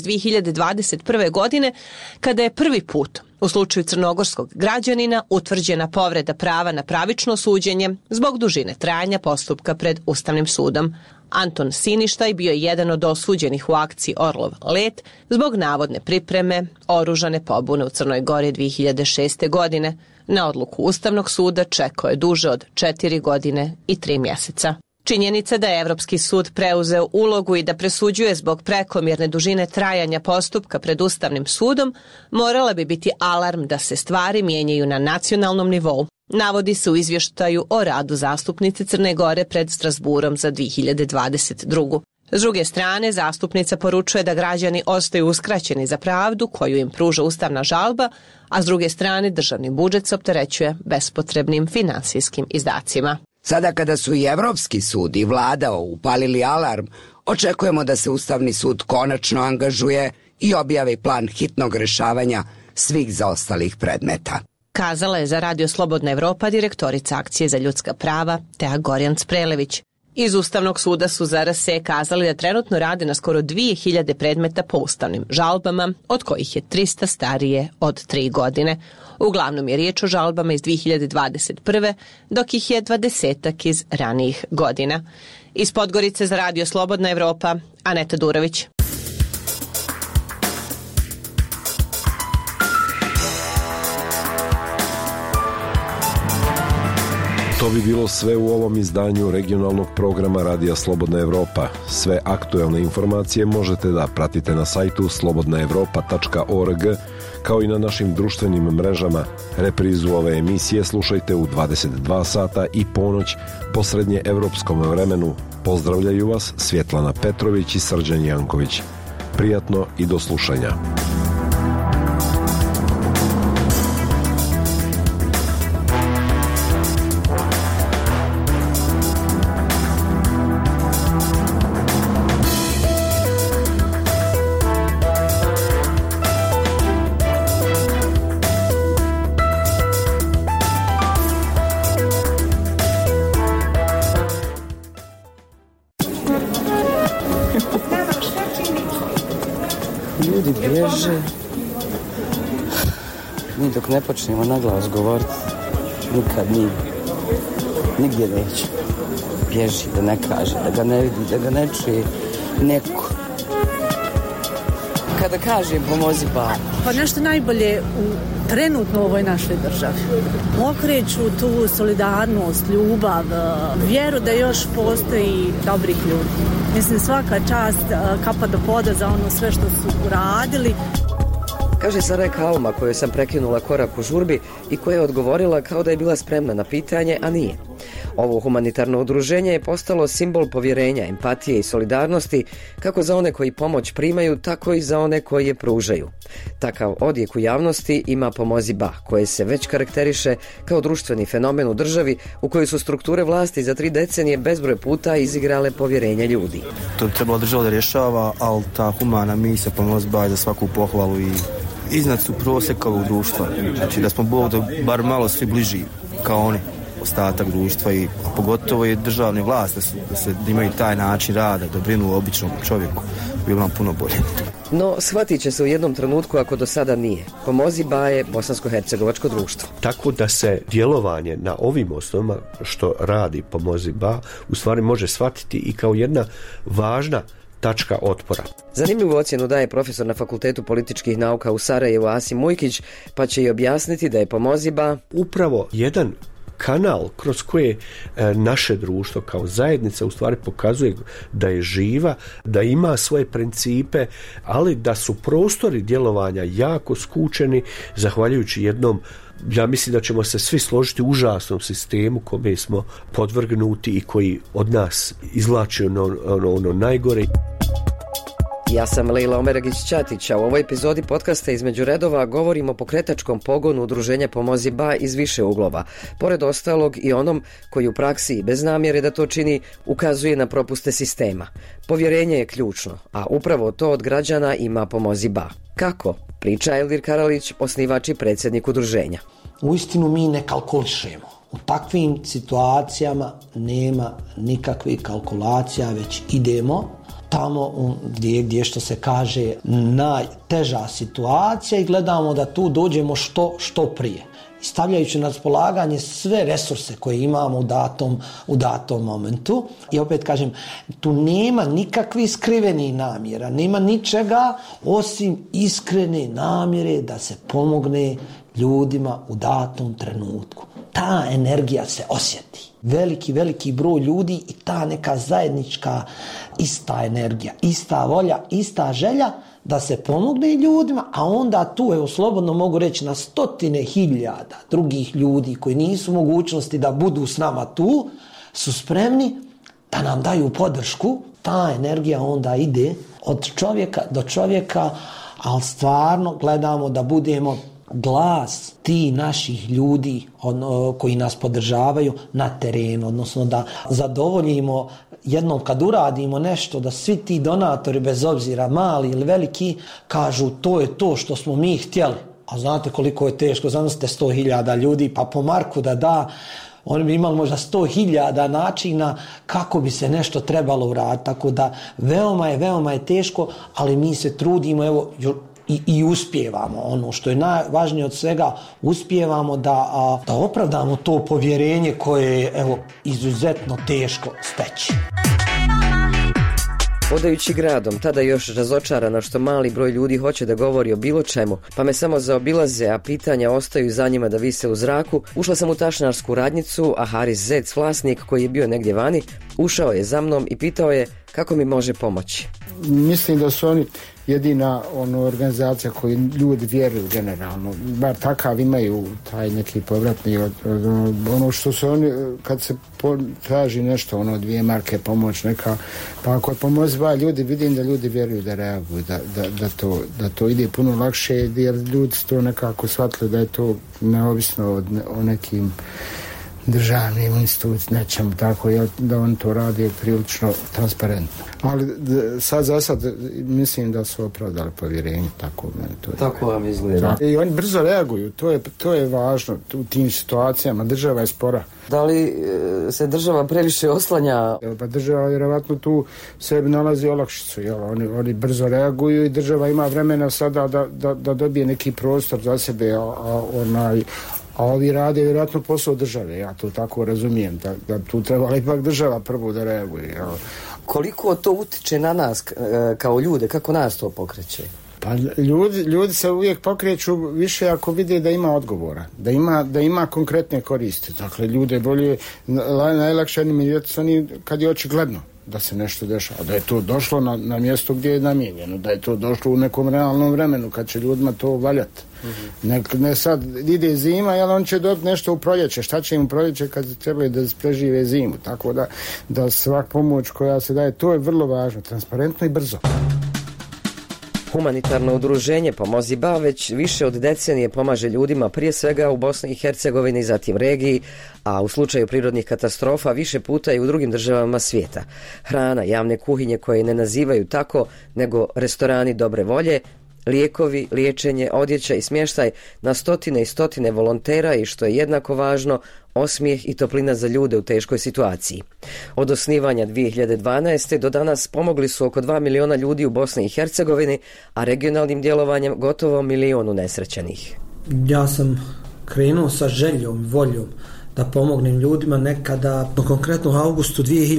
2021. godine, kada je prvi put u slučaju crnogorskog građanina utvrđena povreda prava na pravično suđenje zbog dužine trajanja postupka pred Ustavnim sudom. Anton Siništaj bio je jedan od osuđenih u akciji Orlov let zbog navodne pripreme oružane pobune u Crnoj Gori 2006. godine. Na odluku Ustavnog suda čekao je duže od 4 godine i 3 mjeseca. Činjenica da je Evropski sud preuzeo ulogu i da presuđuje zbog prekomjerne dužine trajanja postupka pred Ustavnim sudom morala bi biti alarm da se stvari mijenjaju na nacionalnom nivou. Navodi se u izvještaju o radu zastupnice Crne Gore pred Strasburom za 2022. S druge strane, zastupnica poručuje da građani ostaju uskraćeni za pravdu koju im pruža ustavna žalba, a s druge strane državni budžet se opterećuje bespotrebnim finansijskim izdacima. Sada kada su i Evropski sud i vlada upalili alarm, očekujemo da se Ustavni sud konačno angažuje i objavi plan hitnog rješavanja svih zaostalih predmeta. Kazala je za Radio Slobodna Evropa direktorica Akcije za ljudska prava Teja Gorjan-Sprelević. Iz Ustavnog suda su za RSE kazali da trenutno rade na skoro 2000 predmeta po ustavnim žalbama, od kojih je 300 starije od 3 godine. Uglavnom je riječ o žalbama iz 2021. dok ih je 20 iz ranijih godina. Iz Podgorice za Radio Slobodna Evropa, Aneta Durović. To bi bilo sve u ovom izdanju regionalnog programa Radija Slobodna Evropa. Sve aktuelne informacije možete da pratite na sajtu slobodnaevropa.org, kao i na našim društvenim mrežama. Reprizu ove emisije slušajte u 22 sata i ponoć po srednjeevropskom vremenu. Pozdravljaju vas Svjetlana Petrović i Srđan Janković. Prijatno i do slušanja. Ljudi bježe. Mi dok ne počnemo na glas govoriti, nikad nigdje neće. Bježi, da ne kaže, da ga ne vidi, da ga ne čuje neko. Kada kažem pomozi ba. Pa nešto najbolje trenutno u ovoj našoj državi. Okreću tu solidarnost, ljubav, vjeru da još postoji dobrih ljudi. Mislim, svaka čast, kapa do poda za ono sve što su uradili. Kaže Sarajka Alma, kojoj sam prekinula korak u žurbi i koja je odgovorila kao da je bila spremna na pitanje, a nije. Ovo humanitarno udruženje je postalo simbol povjerenja, empatije i solidarnosti kako za one koji pomoć primaju, tako i za one koji je pružaju. Takav odjek u javnosti ima Pomozi Ba, koje se već karakteriše kao društveni fenomen u državi u kojoj su strukture vlasti za 3 decenije bezbroj puta izigrale povjerenje ljudi. To bi trebalo država da rješava, ali ta humana misija Pomozi Ba je za svaku pohvalu i iznad su prosjeka ovog društva. Znači da smo Bog da bar malo svi bliži kao oni, ostatak društva i pogotovo i državne vlasti da imaju taj način rada, da brinu o običnom čovjeku, bilo nam puno bolje. No, shvatit će se u jednom trenutku ako do sada nije. Pomozi Ba je bosansko-hercegovačko društvo. Tako da se djelovanje na ovim osnovama što radi Pomozi Ba u stvari može shvatiti i kao jedna važna tačka otpora. Zanimljivu ocjenu daje profesor na Fakultetu političkih nauka u Sarajevu Asim Mujkić, pa će i objasniti da je Pomozi Ba upravo jedan kanal kroz koje naše društvo kao zajednica u stvari pokazuje da je živa, da ima svoje principe, ali da su prostori djelovanja jako skučeni zahvaljujući jednom, ja mislim da ćemo se svi složiti, užasnom sistemu kome smo podvrgnuti i koji od nas izvlači ono najgore. Ja sam Lejla Omeragić-Ćatić, a u ovoj epizodi podcasta Između redova govorimo o pokretačkom pogonu udruženja Pomozi Ba iz više uglova. Pored ostalog i onom koji u praksi i bez namjere da to čini ukazuje na propuste sistema. Povjerenje je ključno, a upravo to od građana ima Pomozi Ba. Kako? Priča Elvir Karalić, osnivač i predsjednik udruženja. Uistinu mi ne kalkulišemo. U takvim situacijama nema nikakvih kalkulacija, već idemo tamo gdje što se kaže najteža situacija i gledamo da tu dođemo što prije. Stavljajući na raspolaganje sve resurse koje imamo u datom momentu. I opet kažem, tu nema nikakvih skrivenih namjera, nema ničega osim iskrene namjere da se pomogne ljudima u datom trenutku. Ta energija se osjeti. Veliki broj ljudi i ta neka zajednička ista energija, ista volja, ista želja da se pomogne ljudima, a onda tu, evo slobodno mogu reći, na 100.000 drugih ljudi koji nisu u mogućnosti da budu s nama tu, su spremni da nam daju podršku. Ta energija onda ide od čovjeka do čovjeka, ali stvarno gledamo da budemo glas ti naših ljudi koji nas podržavaju na terenu, odnosno da zadovoljimo jednom kad uradimo nešto, da svi ti donatori, bez obzira mali ili veliki, kažu to je to što smo mi htjeli. A znate koliko je teško, zamislite 100.000 ljudi, pa po marku da oni bi imali možda 100.000 načina kako bi se nešto trebalo uraditi. Tako da veoma je teško, ali mi se trudimo, evo, i uspijevamo. Ono što je najvažnije od svega, uspijevamo da opravdamo to povjerenje koje je, evo, izuzetno teško steći. Hodajući gradom, tada još razočarana što mali broj ljudi hoće da govori o bilo čemu, pa me samo zaobilaze, a pitanja ostaju za njima da vise u zraku, ušla sam u tašnarsku radnjicu, a Haris Zec, vlasnik koji je bio negdje vani, ušao je za mnom i pitao je kako mi može pomoći. Mislim da su oni jedina organizacija koju ljudi vjeruju generalno, bar takav imaju taj neki povratni ono što se oni, kad se traži nešto, 2 marke pomoć neka, pa ako je Pomozi Ba, ljudi, vidim da ljudi vjeruju, da reaguju, da to ide puno lakše, jer ljudi su to nekako shvatili da je to neovisno o nekim državnim institucijama, nečemu tako, da on to radi prilično transparentno. Ali za sad mislim da su opravdali povjerenje, tako meni to je. Tako vam izgleda. I oni brzo reaguju, to je važno u tim situacijama. Država je spora. Da li se država previše oslanja? Pa država vjerovatno tu sebi nalazi olakšicu, oni brzo reaguju i država ima vremena sada da dobije neki prostor za sebe, a ovi rade vjerojatno posao države, ja to tako razumijem, da tu trebala ipak država prvo da reaguje. Koliko to utiče na nas kao ljude, kako nas to pokreće? Pa ljudi se uvijek pokreću više ako vide da ima odgovora, da ima konkretne koristi. Dakle, ljude bolje, najlakše animirati su oni kad je očigledno da se nešto dešava, da je to došlo na mjesto gdje je namijenjeno, da je to došlo u nekom realnom vremenu kad će ljudima to valjati. Ne sad ide zima, ali on će dobiti nešto u proljeće. Šta će im u proljeće kad trebaju da prežive zimu? Tako da svaka pomoć koja se daje, to je vrlo važno, transparentno i brzo. Humanitarno udruženje Pomozi Ba već više od decenije pomaže ljudima prije svega u Bosni i Hercegovini, zatim regiji, a u slučaju prirodnih katastrofa više puta i u drugim državama svijeta. Hrana, javne kuhinje koje ne nazivaju tako, nego restorani dobre volje, lijekovi, liječenje, odjeća i smještaj na stotine i stotine volontera i što je jednako važno, osmijeh i toplina za ljude u teškoj situaciji. Od osnivanja 2012. do danas pomogli su oko 2 miliona ljudi u Bosni i Hercegovini, a regionalnim djelovanjem gotovo 1 milion unesrećenih. Ja sam krenuo sa željom, voljom da pomognem ljudima nekada, konkretno u augustu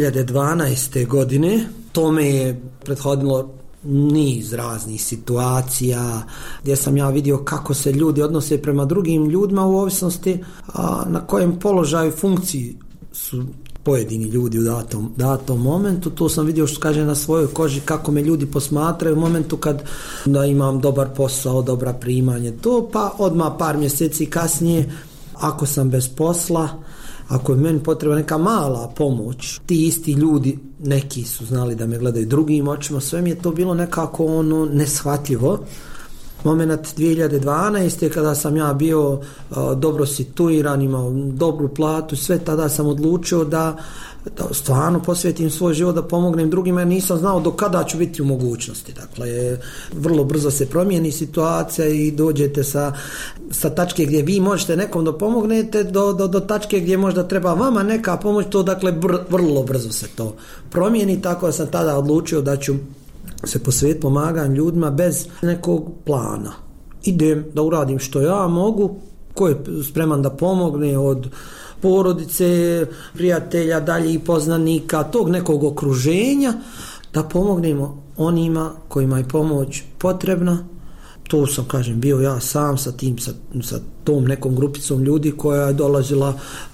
2012. godine. To me je prethodilo niz raznih situacija gdje sam ja vidio kako se ljudi odnose prema drugim ljudima u ovisnosti na kojem položaju funkciji su pojedini ljudi u datom momentu. To sam vidio, što kaže, na svojoj koži kako me ljudi posmatraju u momentu kad da imam dobar posao, dobra primanje, to pa odmah par mjeseci kasnije ako sam bez posla, ako je meni potrebna neka mala pomoć, ti isti ljudi, neki su znali da me gledaju drugim očima, sve mi je to bilo nekako neshvatljivo. Moment 2012. kada sam ja bio dobro situiran, imao dobru platu, sve tada sam odlučio da stvarno posvetim svoj život da pomognem drugima, jer nisam znao do kada ću biti u mogućnosti. Dakle, vrlo brzo se promijeni situacija i dođete sa tačke gdje vi možete nekom da pomognete do tačke gdje možda treba vama neka pomoć, to dakle vrlo brzo se to promijeni, tako da sam tada odlučio da ću se posvetiti pomaganju ljudima bez nekog plana. Idem da uradim što ja mogu, ko je spreman da pomogne od porodice, prijatelja, daljih poznanika, tog nekog okruženja, da pomognemo onima kojima je pomoć potrebna. To sam, kažem, bio ja sam sa tom nekom grupicom ljudi koja je dolazila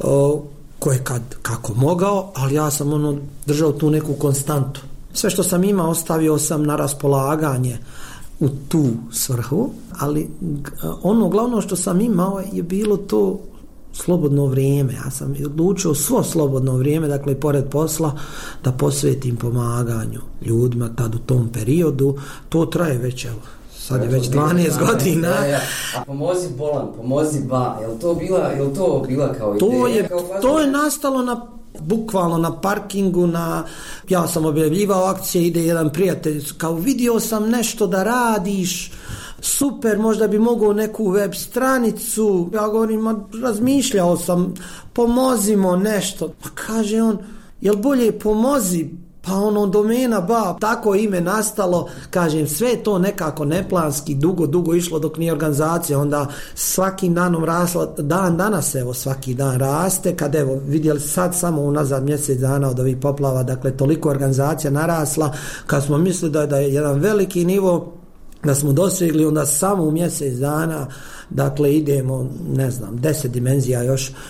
koje kad kako mogao, ali ja sam držao tu neku konstantu. Sve što sam imao ostavio sam na raspolaganje u tu svrhu, ali ono glavno što sam imao je bilo to slobodno vrijeme. Ja sam odlučio svo slobodno vrijeme, dakle pored posla, da posvetim pomaganju ljudima tad u tom periodu. To traje već, evo, sad je već 12 godina. A Pomozi Bolan, Pomozi Ba, je li to bila kao ideja? To je nastalo bukvalno na parkingu, ja sam objavljivao akcije, ide jedan prijatelj, kao vidio sam nešto da radiš, super, možda bi mogao neku web stranicu. Ja govorim, razmišljao sam, pomozimo nešto. Pa kaže on, jel bolje pomozi? Pa domena Ba, tako ime nastalo, kažem, sve to nekako neplanski, dugo išlo dok nije organizacija, onda svakim danom rasla, dan danas evo svaki dan raste, kad evo vidjeli sad samo unazad mjesec dana od ovih poplava, dakle toliko organizacija narasla, kad smo mislili da je jedan veliki nivo da smo dosegli, onda samo u mjesec dana, dakle idemo, 10 dimenzija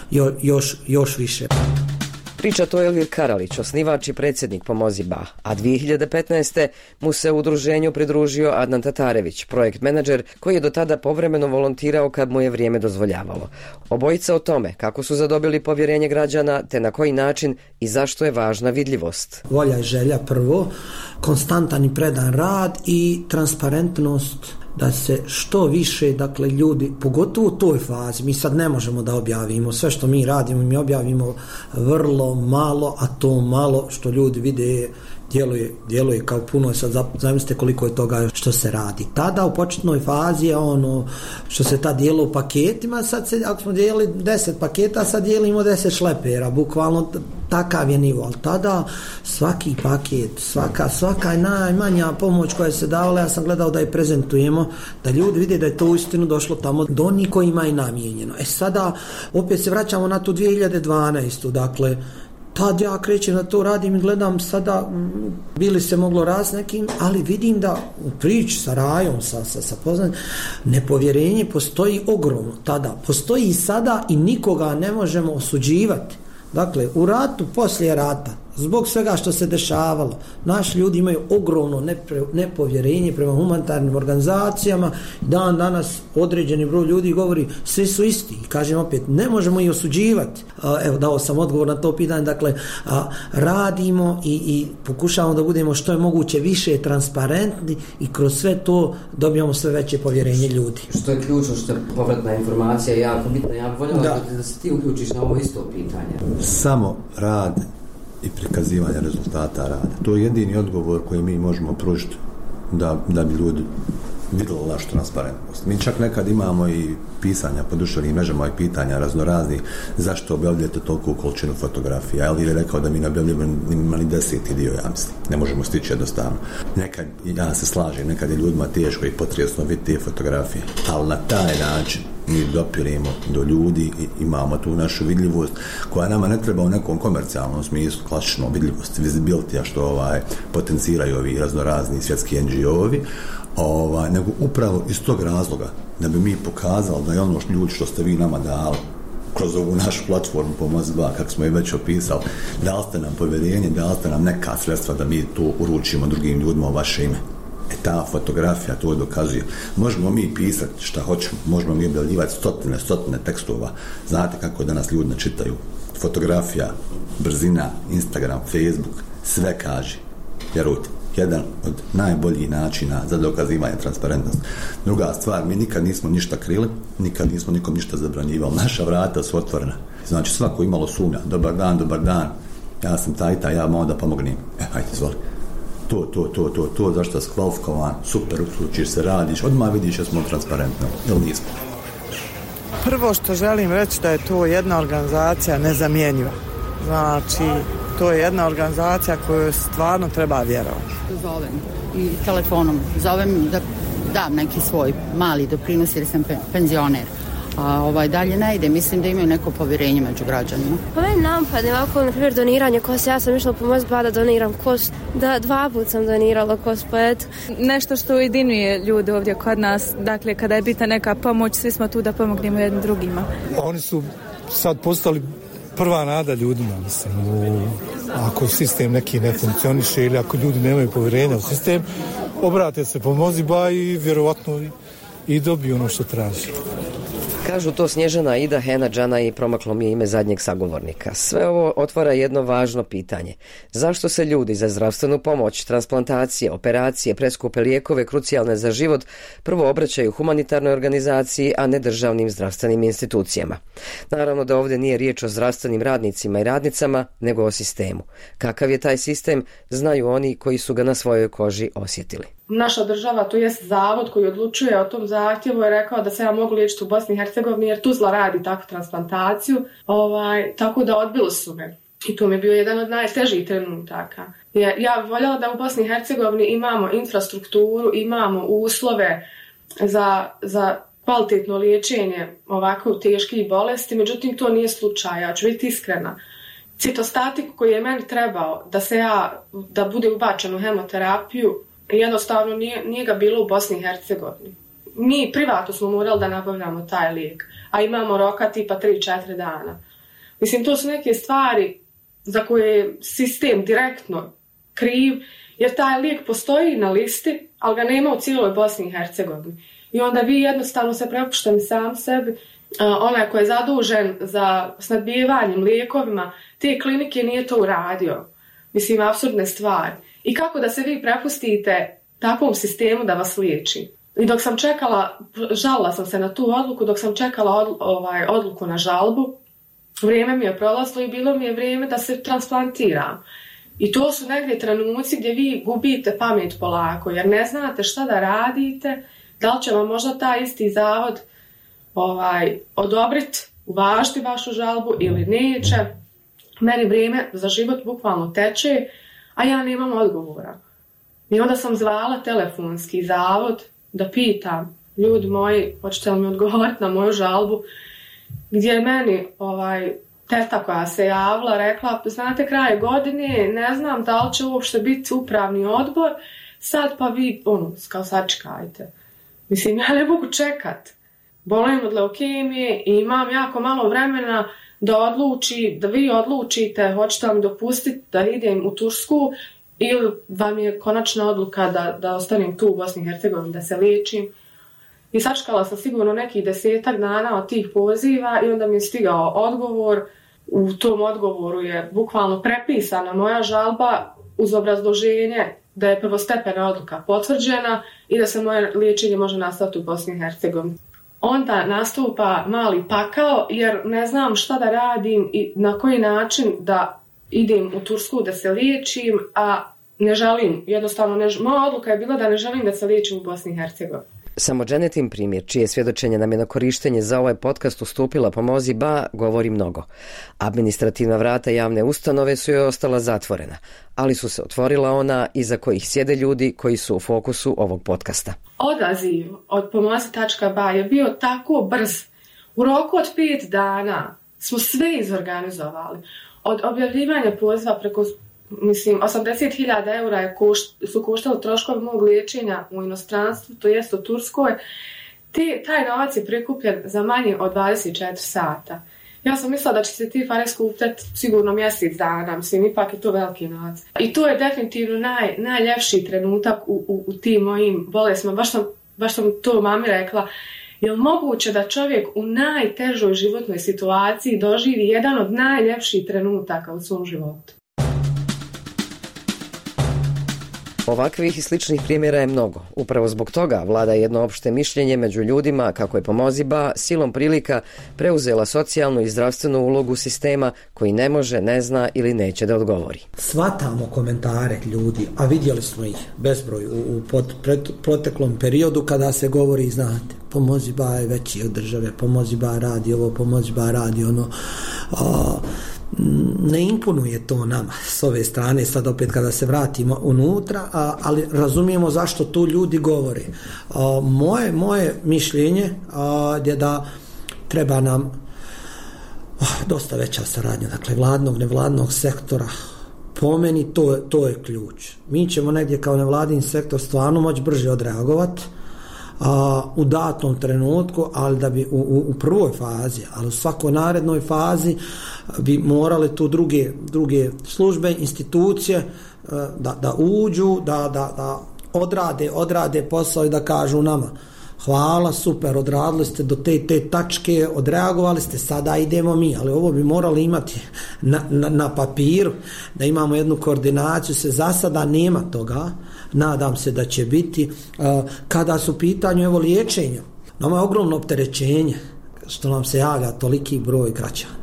još više. Priča to Elvir Karalić, osnivač i predsjednik Pomozi Ba, a 2015. mu se u udruženju pridružio Adnan Tatarević, projekt menadžer koji je do tada povremeno volontirao kad mu je vrijeme dozvoljavalo. Obojica o tome kako su zadobili povjerenje građana, te na koji način i zašto je važna vidljivost. Volja i želja prvo, konstantan i predan rad i transparentnost da se što više, dakle, ljudi, pogotovo u toj fazi, mi sad ne možemo da objavimo sve što mi radimo, mi objavimo vrlo malo, a to malo što ljudi vide djeluje kao puno. Sad zamislite koliko je toga što se radi. Tada u početnoj fazi je ono što se ta dijelo u paketima, sad se, ako smo dijelili 10 paketa, sad dijelimo 10 šlepera, bukvalno takav je nivo, ali tada svaki paket, svaka najmanja pomoć koja se davala, ja sam gledao da je prezentujemo, da ljudi vide da je to uistinu došlo tamo do onih kojima je namijenjeno. Sada opet se vraćamo na tu 2012. Dakle, tad ja krećem da to radim i gledam sada, bili se moglo raz nekim, ali vidim da u priči sa Rajom, sa poznanim, nepovjerenje postoji ogromno tada. Postoji i sada i nikoga ne možemo osuđivati. Dakle, u ratu, poslije rata, zbog svega što se dešavalo, naši ljudi imaju ogromno nepovjerenje prema humanitarnim organizacijama. Dan danas određeni broj ljudi govori svi su isti. I kažem opet, ne možemo ih osuđivati. Evo, dao sam odgovor na to pitanje. Dakle, radimo i pokušavamo da budemo što je moguće više transparentni i kroz sve to dobijamo sve veće povjerenje ljudi. Što je ključno, što je povratna informacija jako bitna. Ja bih voljela da se ti uključiš na ovo isto pitanje. Samo rad i prikazivanje rezultata rada. To je jedini odgovor koji mi možemo pružiti da bi ljudi vidjeli našu transparentnost. Mi čak nekad imamo i pisanja po društvenim mrežama i pitanja raznoraznih zašto objavljujete toliko količinu fotografija. Ali je rekao da mi ne objavljujemo ni 10. dio, ja mislim. Ne možemo stići jednostavno. Nekad, ja se slažem, nekad je ljudima teško i potresno vidjeti te fotografije. Ali na taj način mi dopirimo do ljudi i imamo tu našu vidljivost koja nama ne treba u nekom komercijalnom smislu, klasično vidljivost, visibility, što potenciraju ovi raznorazni svjetski NGO-ovi, nego upravo iz tog razloga da bi mi pokazali da je ono ljudi što ste vi nama dali kroz ovu našu platformu Pomozi Ba, kako smo je već opisali, dali ste nam povjerenje, dali ste nam neka sredstva da mi to uručimo drugim ljudima u vaše ime. Ta fotografija to dokazuje. Možemo mi pisati šta hoćemo, možemo mi objavljivati stotine tekstova. Znate kako danas ljudi ne čitaju. Fotografija, brzina, Instagram, Facebook, sve kaže. Vjerujte, jedan od najboljih načina za dokazivanje transparentnosti. Druga stvar, mi nikad nismo ništa krili, nikad nismo nikom ništa zabranjivali. Naša vrata su otvorena. Znači svako imalo sumnja, dobar dan, ja sam taj, ja mogu da pomognem. Hajde, izvoli. To, zašto si kvalifikovan, super, uključiš se, radiš, odmah vidiš da smo transparentni, ili nismo? Prvo što želim reći da je to jedna organizacija nezamjenjiva. Znači, to je jedna organizacija koju stvarno treba vjerovati. Zovem i telefonom, zovem da dam neki svoj mali doprinos jer sam penzioner. A dalje ne ide, mislim da imaju neko povjerenje među građanima. Pa meni napadne ovako, na primjer, doniranje kosti. Ja sam išla u Pomozi Ba da doniram kost. 2 puta sam donirala kost, pa eto. Nešto što ujedinjuje ljude ovdje kod nas, dakle, kada je bitna neka pomoć, svi smo tu da pomognemo jednim drugima. Oni su sad postali prva nada ljudima, mislim. Ako sistem neki ne funkcioniše ili ako ljudi nemaju povjerenja u sistem, obrate se Pomozi Ba i vjerovatno i dobiju ono što traži. Kažu to Snježana, Ida, Hena, Džana i promaklo mi je ime zadnjeg sagovornika. Sve ovo otvara jedno važno pitanje. Zašto se ljudi za zdravstvenu pomoć, transplantacije, operacije, preskupe lijekove, krucijalne za život, prvo obraćaju humanitarnoj organizaciji, a ne državnim zdravstvenim institucijama? Naravno da ovdje nije riječ o zdravstvenim radnicima i radnicama, nego o sistemu. Kakav je taj sistem, znaju oni koji su ga na svojoj koži osjetili. Naša država, to jest zavod koji odlučuje o tom zahtjevu, je rekao da se ja mogu liječiti u Bosni i Hercegovini jer Tuzla radi takvu transplantaciju, tako da odbili su me. I to mi je bio jedan od najtežih trenutaka. Ja bih voljela da u Bosni i Hercegovini imamo infrastrukturu, imamo uslove za kvalitetno liječenje ovako teških bolesti, međutim to nije slučaj, ja ću biti iskrena. Citostatik koji je meni trebao da bude ubačen u hemoterapiju, jednostavno nije ga bilo u Bosni i Hercegovini. Mi privatno smo morali da nabavljamo taj lijek, a imamo roka tipa 3-4 dana. Mislim, to su neke stvari za koje je sistem direktno kriv, jer taj lijek postoji na listi, ali ga nema u cijeloj Bosni i Hercegovini. I onda vi jednostavno se prepuštam sam sebi, onaj koji je zadužen za snadbijevanjem lijekovima, te klinike nije to uradio. Mislim, apsurdne stvari. I kako da se vi prepustite takvom sistemu da vas liječi? I dok sam čekala, žalila sam se na tu odluku, dok sam čekala odluku na žalbu, vrijeme mi je prolazilo i bilo mi je vrijeme da se transplantiram. I to su negdje trenuci gdje vi gubite pamet polako, jer ne znate šta da radite, da li će vam možda taj isti zavod odobriti, uvažiti vašu žalbu ili neće. Meni vrijeme za život bukvalno teče, a ja nemam odgovora. I onda sam zvala telefonski zavod da pitam, ljudi moji, hoćete li mi odgovoriti na moju žalbu, gdje je meni teta koja se javila rekla, znate, kraj godine, ne znam da li će uopšte biti upravni odbor, sad pa vi, kao sačekajte. Mislim, ja ne mogu čekat. Bolim od leukemije i imam jako malo vremena da vi odlučite, hoćete vam dopustiti da idem u Tursku ili vam je konačna odluka da ostanem tu u Bosni i Hercegovini, da se liječim. I sačekala sam sigurno nekih 10 dana od tih poziva i onda mi je stigao odgovor. U tom odgovoru je bukvalno prepisana moja žalba uz obrazloženje da je prvostepena odluka potvrđena i da se moje liječenje može nastaviti u Bosni i Hercegovini. Onda nastupa mali pakao jer ne znam šta da radim i na koji način da idem u Tursku da se liječim, a ne želim, jednostavno moja odluka je bila da ne želim da se liječim u Bosni i Hercegovini. Samo Janetin primjer, čije svjedočenje nam je na korištenje za ovaj podcast ustupila Pomozi Ba, govori mnogo. Administrativna vrata javne ustanove su joj ostala zatvorena, ali su se otvorila ona iza kojih sjede ljudi koji su u fokusu ovog podcasta. Odaziv od Pomozi.ba je bio tako brz. U roku od 5 dana smo sve izorganizovali. Od objavljivanja poziva preko 80.000 eura su koštali troškovi mog liječenja u inostranstvu, to jest u Turskoj. Taj novac je prikupljen za manje od 24 sata. Ja sam mislila da će se ti pare skupljati sigurno mjesec dana, ipak je to veliki novac. I to je definitivno najljepši trenutak u tim mojim bolestima. Baš sam to mami rekla. Je li moguće da čovjek u najtežoj životnoj situaciji doživi jedan od najljepših trenutaka u svom životu? Ovakvih i sličnih primjera je mnogo. Upravo zbog toga vlada jedno opšte mišljenje među ljudima kako je Pomozi Ba silom prilika preuzela socijalnu i zdravstvenu ulogu sistema koji ne može, ne zna ili neće da odgovori. Svatamo komentare ljudi, a vidjeli smo ih bezbroj u proteklom periodu kada se govori, znate, Pomozi Ba je veći od države, Pomozi Ba radi ovo, Pomozi Ba radi ono. Ne imponuje to nama s ove strane, sad opet kada se vratimo unutra, ali razumijemo zašto tu ljudi govore. Moje mišljenje je da treba nam dosta veća saradnja, dakle vladnog, nevladnog sektora. Po meni to je ključ. Mi ćemo negdje kao nevladin sektor stvarno moći brže odreagovati u datom trenutku, ali da bi u prvoj fazi, ali u svakoj narednoj fazi bi morale tu druge službe, institucije da uđu, da odrade posao i da kažu nama hvala, super, odradili ste do te tačke, odreagovali ste, sada idemo mi, ali ovo bi morali imati na papiru, da imamo jednu koordinaciju, se za sada nema toga, nadam se da će biti. Kada su pitanju liječenja, nama je ogromno opterećenje što nam se javlja toliki broj građana.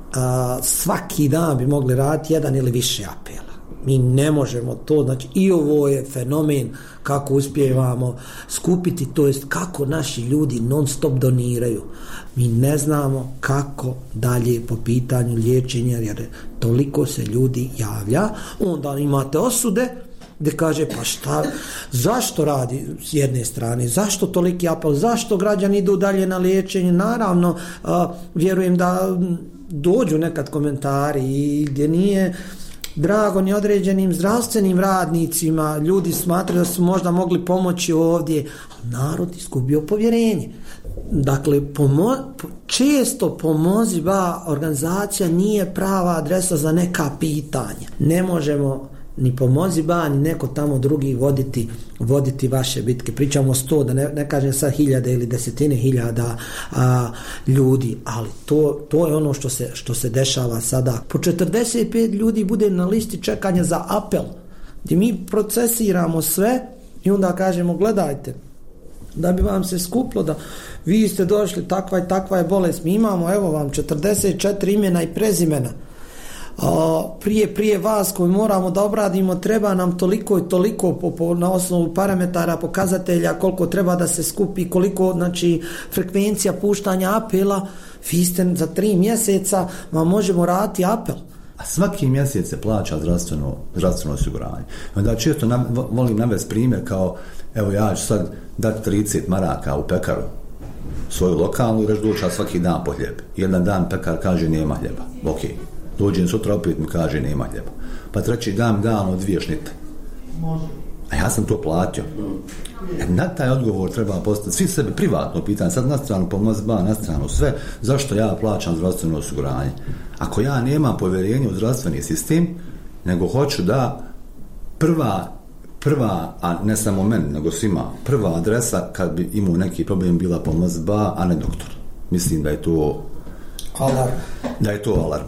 Svaki dan bi mogli raditi jedan ili više apela. Mi ne možemo to, znači i ovo je fenomen kako uspijevamo skupiti, to jest kako naši ljudi non stop doniraju. Mi ne znamo kako dalje po pitanju liječenja, jer toliko se ljudi javlja. Onda imate osude gdje kaže pa šta, zašto radi s jedne strane, zašto toliki apel, zašto građani idu dalje na liječenje. Naravno, vjerujem da dođu nekad komentari i gdje nije drago ni određenim zdravstvenim radnicima, ljudi smatraju da su možda mogli pomoći ovdje, ali narod izgubio povjerenje. Dakle, često Pomozi Ba organizacija nije prava adresa za neka pitanja. Ne možemo ni Pomozi Ba, ni neko tamo drugi voditi vaše bitke. Pričamo o 100, da ne kažem sad 1000 ili 10.000 ljudi, ali to je ono što se dešava sada. Po 45 ljudi bude na listi čekanja za apel, gdje mi procesiramo sve i onda kažemo gledajte, da bi vam se skuplo da vi ste došli, takva je bolest, mi imamo, evo vam 44 imena i prezimena. Prije vas koji moramo da obradimo treba nam toliko i toliko na osnovu parametara, pokazatelja, koliko treba da se skupi, koliko znači frekvencija puštanja apela. Vi ste za 3 mjeseca vam možemo raditi apel. A svaki mjesec se plaća zdravstveno osiguranje. Onda često volim navesti primjer kao, evo ja ću sad dati 30 maraka u pekaru svoju lokalnu i reći doća svaki dan po hljeb. Jedan dan pekar kaže nema hljeba. Ok. Dođem sutra opet mi kaže nema hljeba. Pa treći dan 2 šnite. A ja sam to platio. Na taj odgovor treba postaviti svi sebi privatno pitanje, sad na stranu pomoć ba, na stranu sve, zašto ja plaćam zdravstveno osiguranje? Ako ja nemam povjerenje u zdravstveni sistem, nego hoću da prva, a ne samo meni, nego svima, prva adresa kad bi imao neki problem bila pomoć ba, a ne doktor. Mislim da je to alarm. Da je to alarm.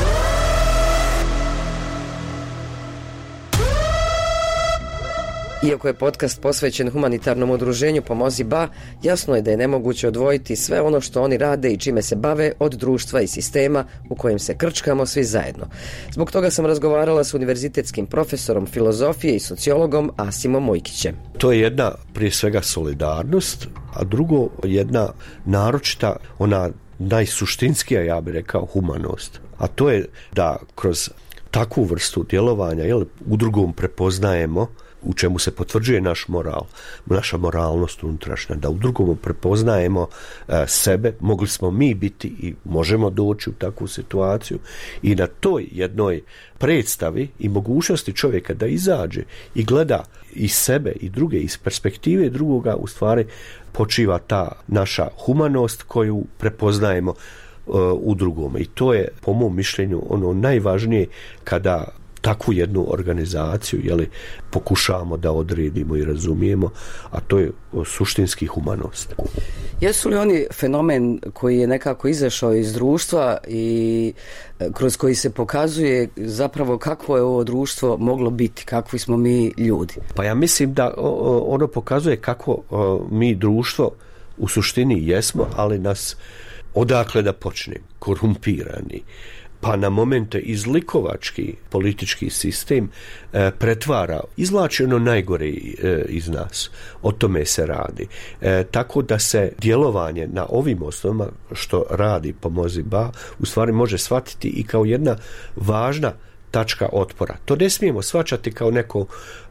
Iako je podcast posvećen humanitarnom udruženju Pomozi Ba, jasno je da je nemoguće odvojiti sve ono što oni rade i čime se bave od društva i sistema u kojem se krčkamo svi zajedno. Zbog toga sam razgovarala s univerzitetskim profesorom filozofije i sociologom Asimom Mojkićem. To je jedna, prije svega, solidarnost, a drugo jedna naročita, ona najsuštinskija, ja bih rekao, humanost. A to je da kroz takvu vrstu djelovanja u drugom prepoznajemo, u čemu se potvrđuje naš moral, naša moralnost unutrašnja, da u drugom prepoznajemo sebe, mogli smo mi biti i možemo doći u takvu situaciju i na toj jednoj predstavi i mogućnosti čovjeka da izađe i gleda i sebe i druge iz perspektive drugoga, u stvari počiva ta naša humanost koju prepoznajemo u drugome. I to je, po mom mišljenju, ono najvažnije kada takvu jednu organizaciju pokušavamo da odredimo i razumijemo, a to je suštinski humanost. Jesu li oni fenomen koji je nekako izašao iz društva i kroz koji se pokazuje zapravo kakvo je ovo društvo moglo biti, kakvi smo mi ljudi? Pa ja mislim da ono pokazuje kako mi društvo u suštini jesmo, ali nas odakle da počne, korumpirani, pa na momente izlikovački politički sistem pretvara, izvlači ono najgore iz nas. O tome se radi. Tako da se djelovanje na ovim osnovama što radi Pomozi Ba u stvari može shvatiti i kao jedna važna tačka otpora. To ne smijemo shvaćati kao neko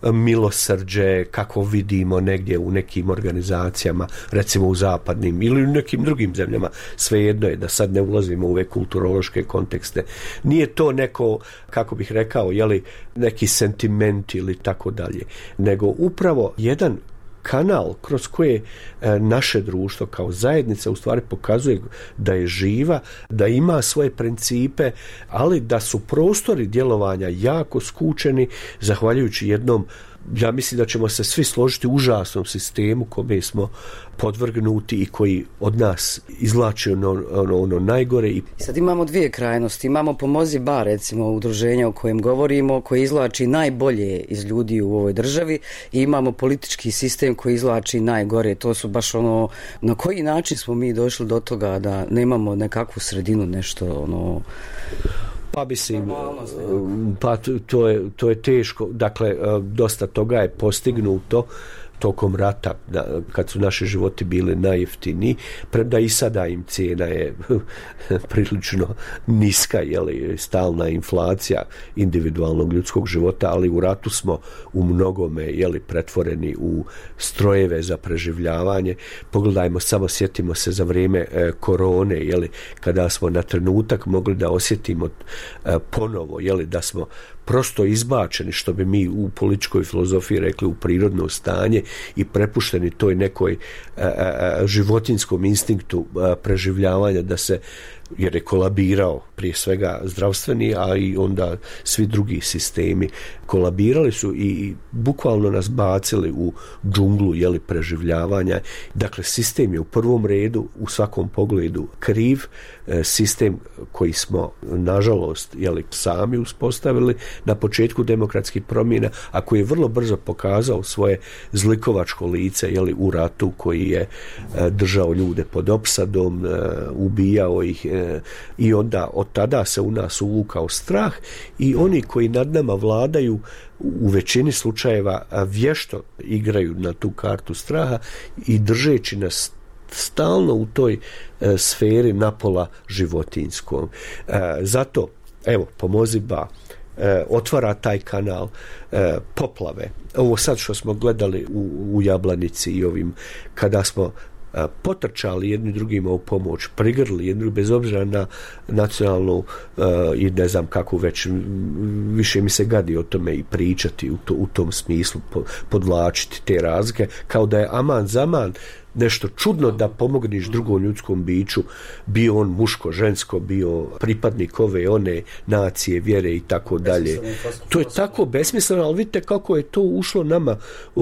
milosrđe kako vidimo negdje u nekim organizacijama, recimo u zapadnim ili u nekim drugim zemljama. Svejedno je, da sad ne ulazimo u ove kulturološke kontekste. Nije to neko, kako bih rekao, neki sentiment ili tako dalje, nego upravo jedan kanal kroz koje naše društvo kao zajednica u stvari pokazuje da je živa, da ima svoje principe, ali da su prostori djelovanja jako skučeni zahvaljujući jednom, ja mislim da ćemo se svi složiti, užasnom sistemu kome smo podvrgnuti i koji od nas izvlači ono najgore. I sad imamo dvije krajnosti. Imamo Pomozi Ba, recimo udruženja o kojem govorimo, koji izvlači najbolje iz ljudi u ovoj državi, i imamo politički sistem koji izvlači najgore. To su baš na koji način smo mi došli do toga da nemamo nekakvu sredinu, nešto Pa mislim, to je teško. Dakle, dosta toga je postignuto tokom rata, kad su naši životi bili najjeftiniji, premda i sada im cijena je prilično niska, stalna inflacija individualnog ljudskog života, ali u ratu smo u mnogome pretvoreni u strojeve za preživljavanje. Pogledajmo, samo sjetimo se za vrijeme korone, kada smo na trenutak mogli da osjetimo ponovo, da smo prosto izbačeni, što bi mi u političkoj filozofiji rekli, u prirodno stanje i prepušteni toj nekoj životinskom instinktu preživljavanja, da se jer je kolabirao prije svega zdravstveni, a i onda svi drugi sistemi kolabirali su i bukvalno nas bacili u džunglu preživljavanja. Dakle, sistem je u prvom redu u svakom pogledu kriv, sistem koji smo nažalost sami uspostavili na početku demokratskih promjena, a koji je vrlo brzo pokazao svoje zlikovačko lice u ratu, koji je držao ljude pod opsadom, ubijao ih, i onda od tada se u nas uvukao strah i oni koji nad nama vladaju u većini slučajeva vješto igraju na tu kartu straha i držeći nas stalno u toj sferi napola životinjskom. Zato, evo, Pomozi Ba otvara taj kanal, poplave. Ovo sad što smo gledali u Jablanici i ovim, kada smo potrčali jedni drugima u pomoć, prigrli jedni bez obzira na nacionalnu i ne znam kako već, više mi se gadi o tome i pričati u tom smislu, podvlačiti te razlike, kao da je aman zaman nešto čudno da pomogniš drugom ljudskom biću, bio on muško, žensko, bio pripadnik ove, one nacije, vjere i tako dalje. To je tako besmisleno, ali vidite kako je to ušlo nama,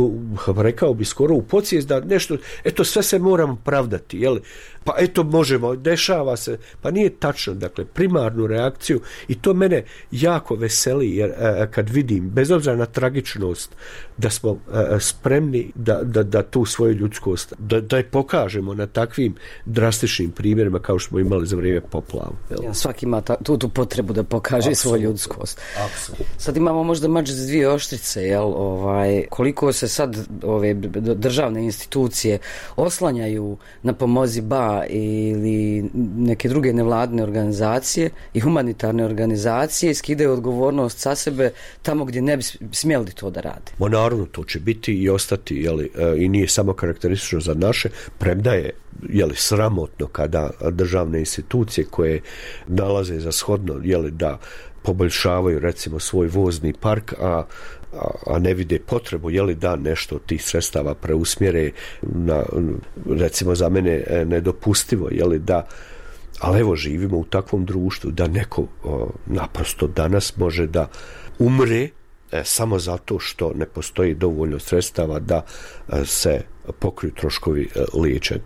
rekao bi skoro u podsvijest, da nešto, eto, sve se moramo pravdati, pa eto, možemo, dešava se, pa nije tačno. Dakle, primarnu reakciju, i to mene jako veseli, jer kad vidim, bez obzira na tragičnost, da smo spremni da tu svoju ljudskost, da je pokažemo na takvim drastičnim primjerima kao što smo imali za vrijeme poplava. Svaki ima tu potrebu da pokaže svoju ljudskost. Sad imamo možda mač za dvije oštrice, koliko se sad ove državne institucije oslanjaju na Pomozi Ba ili neke druge nevladine organizacije i humanitarne organizacije, skidaju odgovornost sa sebe tamo gdje ne bi smjeli to da rade. Naravno, to će biti i ostati, i nije samo karakteristično za naše, premda je sramotno kada državne institucije koje nalaze za shodno da poboljšavaju recimo svoj vozni park, a ne vide potrebu da nešto od tih sredstava preusmjere na, recimo za mene nedopustivo, ali evo, živimo u takvom društvu da neko naprosto danas može da umre samo zato što ne postoji dovoljno sredstava da se pokriju troškovi liječenja.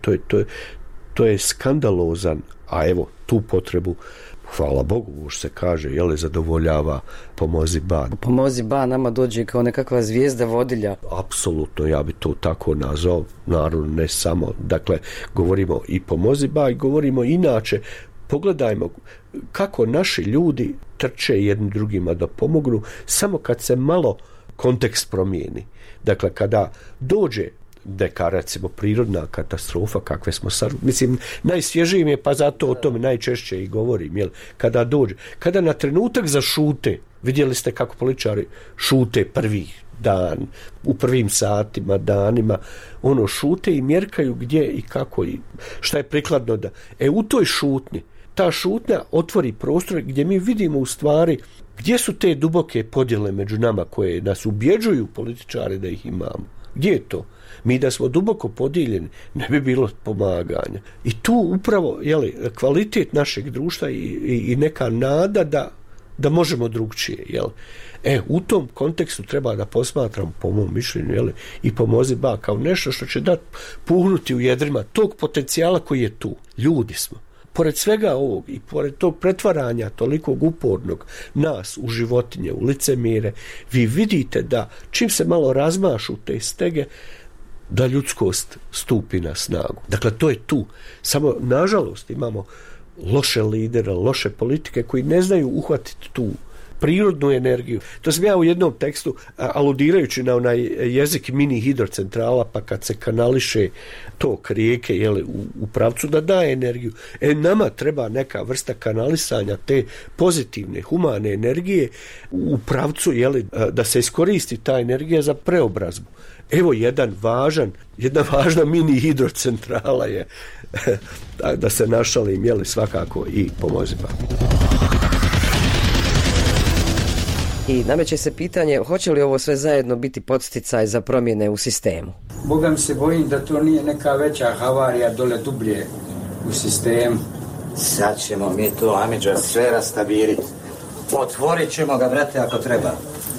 To je skandalozan, a evo, tu potrebu, hvala Bogu, što se kaže, zadovoljava Pomozi Ba. Pomozi Ba nama dođe kao nekakva zvijezda vodilja. Apsolutno, ja bi to tako nazvao, naravno ne samo. Dakle, govorimo i Pomozi Ba i govorimo inače. Pogledajmo kako naši ljudi trče jednim drugima da pomognu, samo kad se malo kontekst promijeni. Dakle, kada dođe neka, recimo, prirodna katastrofa, kakve smo sad, mislim, najsvježiji mi je, pa zato o tome najčešće i govorim, kada dođe, kada na trenutak zašute, vidjeli ste kako političari šute prvih dan, u prvim satima, danima, šute i mjerkaju gdje i kako i šta je prikladno da. U toj šutnji, ta šutnja otvori prostor gdje mi vidimo u stvari gdje su te duboke podjele među nama koje nas ubjeđuju političari da ih imamo. Gdje je to? Mi da smo duboko podijeljeni, ne bi bilo pomaganja. I tu upravo kvalitet našeg društva i neka nada da možemo drugčije. U tom kontekstu treba da posmatram, po mom mišljenju, i Pomozi Ba kao nešto što će dati puhnuti u jedrima tog potencijala koji je tu. Ljudi smo. Pored svega ovog i pored tog pretvaranja tolikog upornog nas u životinje, u licemire, vi vidite da čim se malo razmašu te stege, da ljudskost stupi na snagu. Dakle, to je tu. Samo, nažalost, imamo loše lidere, loše politike koji ne znaju uhvatiti tu prirodnu energiju. To sam ja u jednom tekstu, aludirajući na onaj jezik mini hidrocentrala, pa kad se kanališe tok rijeke u pravcu da daje energiju. Nama treba neka vrsta kanalisanja te pozitivne, humane energije u pravcu da se iskoristi ta energija za preobrazbu. Evo jedna važna mini hidrocentrala je, da se našalim, svakako i Pomozi Ba. I nameće se pitanje, hoće li ovo sve zajedno biti podsticaj za promjene u sistemu? Boga mi se bojim da to nije neka veća havarija dole dublje u sistemu. Sad ćemo mi to, Amidža, sve rastaviriti. Otvorit ćemo ga, brate, ako treba.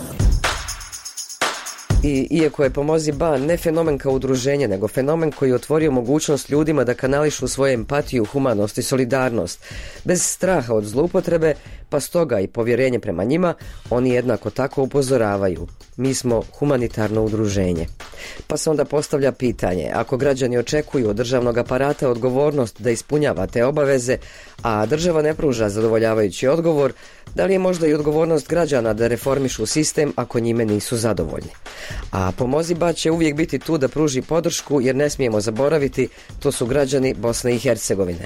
I iako je Pomozi Ba ne fenomen kao udruženje, nego fenomen koji je otvorio mogućnost ljudima da kanališu svoju empatiju, humanost i solidarnost, bez straha od zloupotrebe, pa stoga i povjerenje prema njima, oni jednako tako upozoravaju. Mi smo humanitarno udruženje. Pa se onda postavlja pitanje, ako građani očekuju od državnog aparata odgovornost da ispunjava te obaveze, a država ne pruža zadovoljavajući odgovor, da li je možda i odgovornost građana da reformišu sistem ako njime nisu zadovoljni? A Pomozi Ba će uvijek biti tu da pruži podršku, jer ne smijemo zaboraviti, to su građani Bosne i Hercegovine.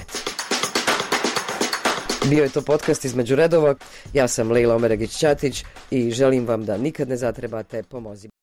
Bio je to podcast Između redova. Ja sam Lejla Omeregić-Ćatić i želim vam da nikad ne zatrebate Pomozi Ba.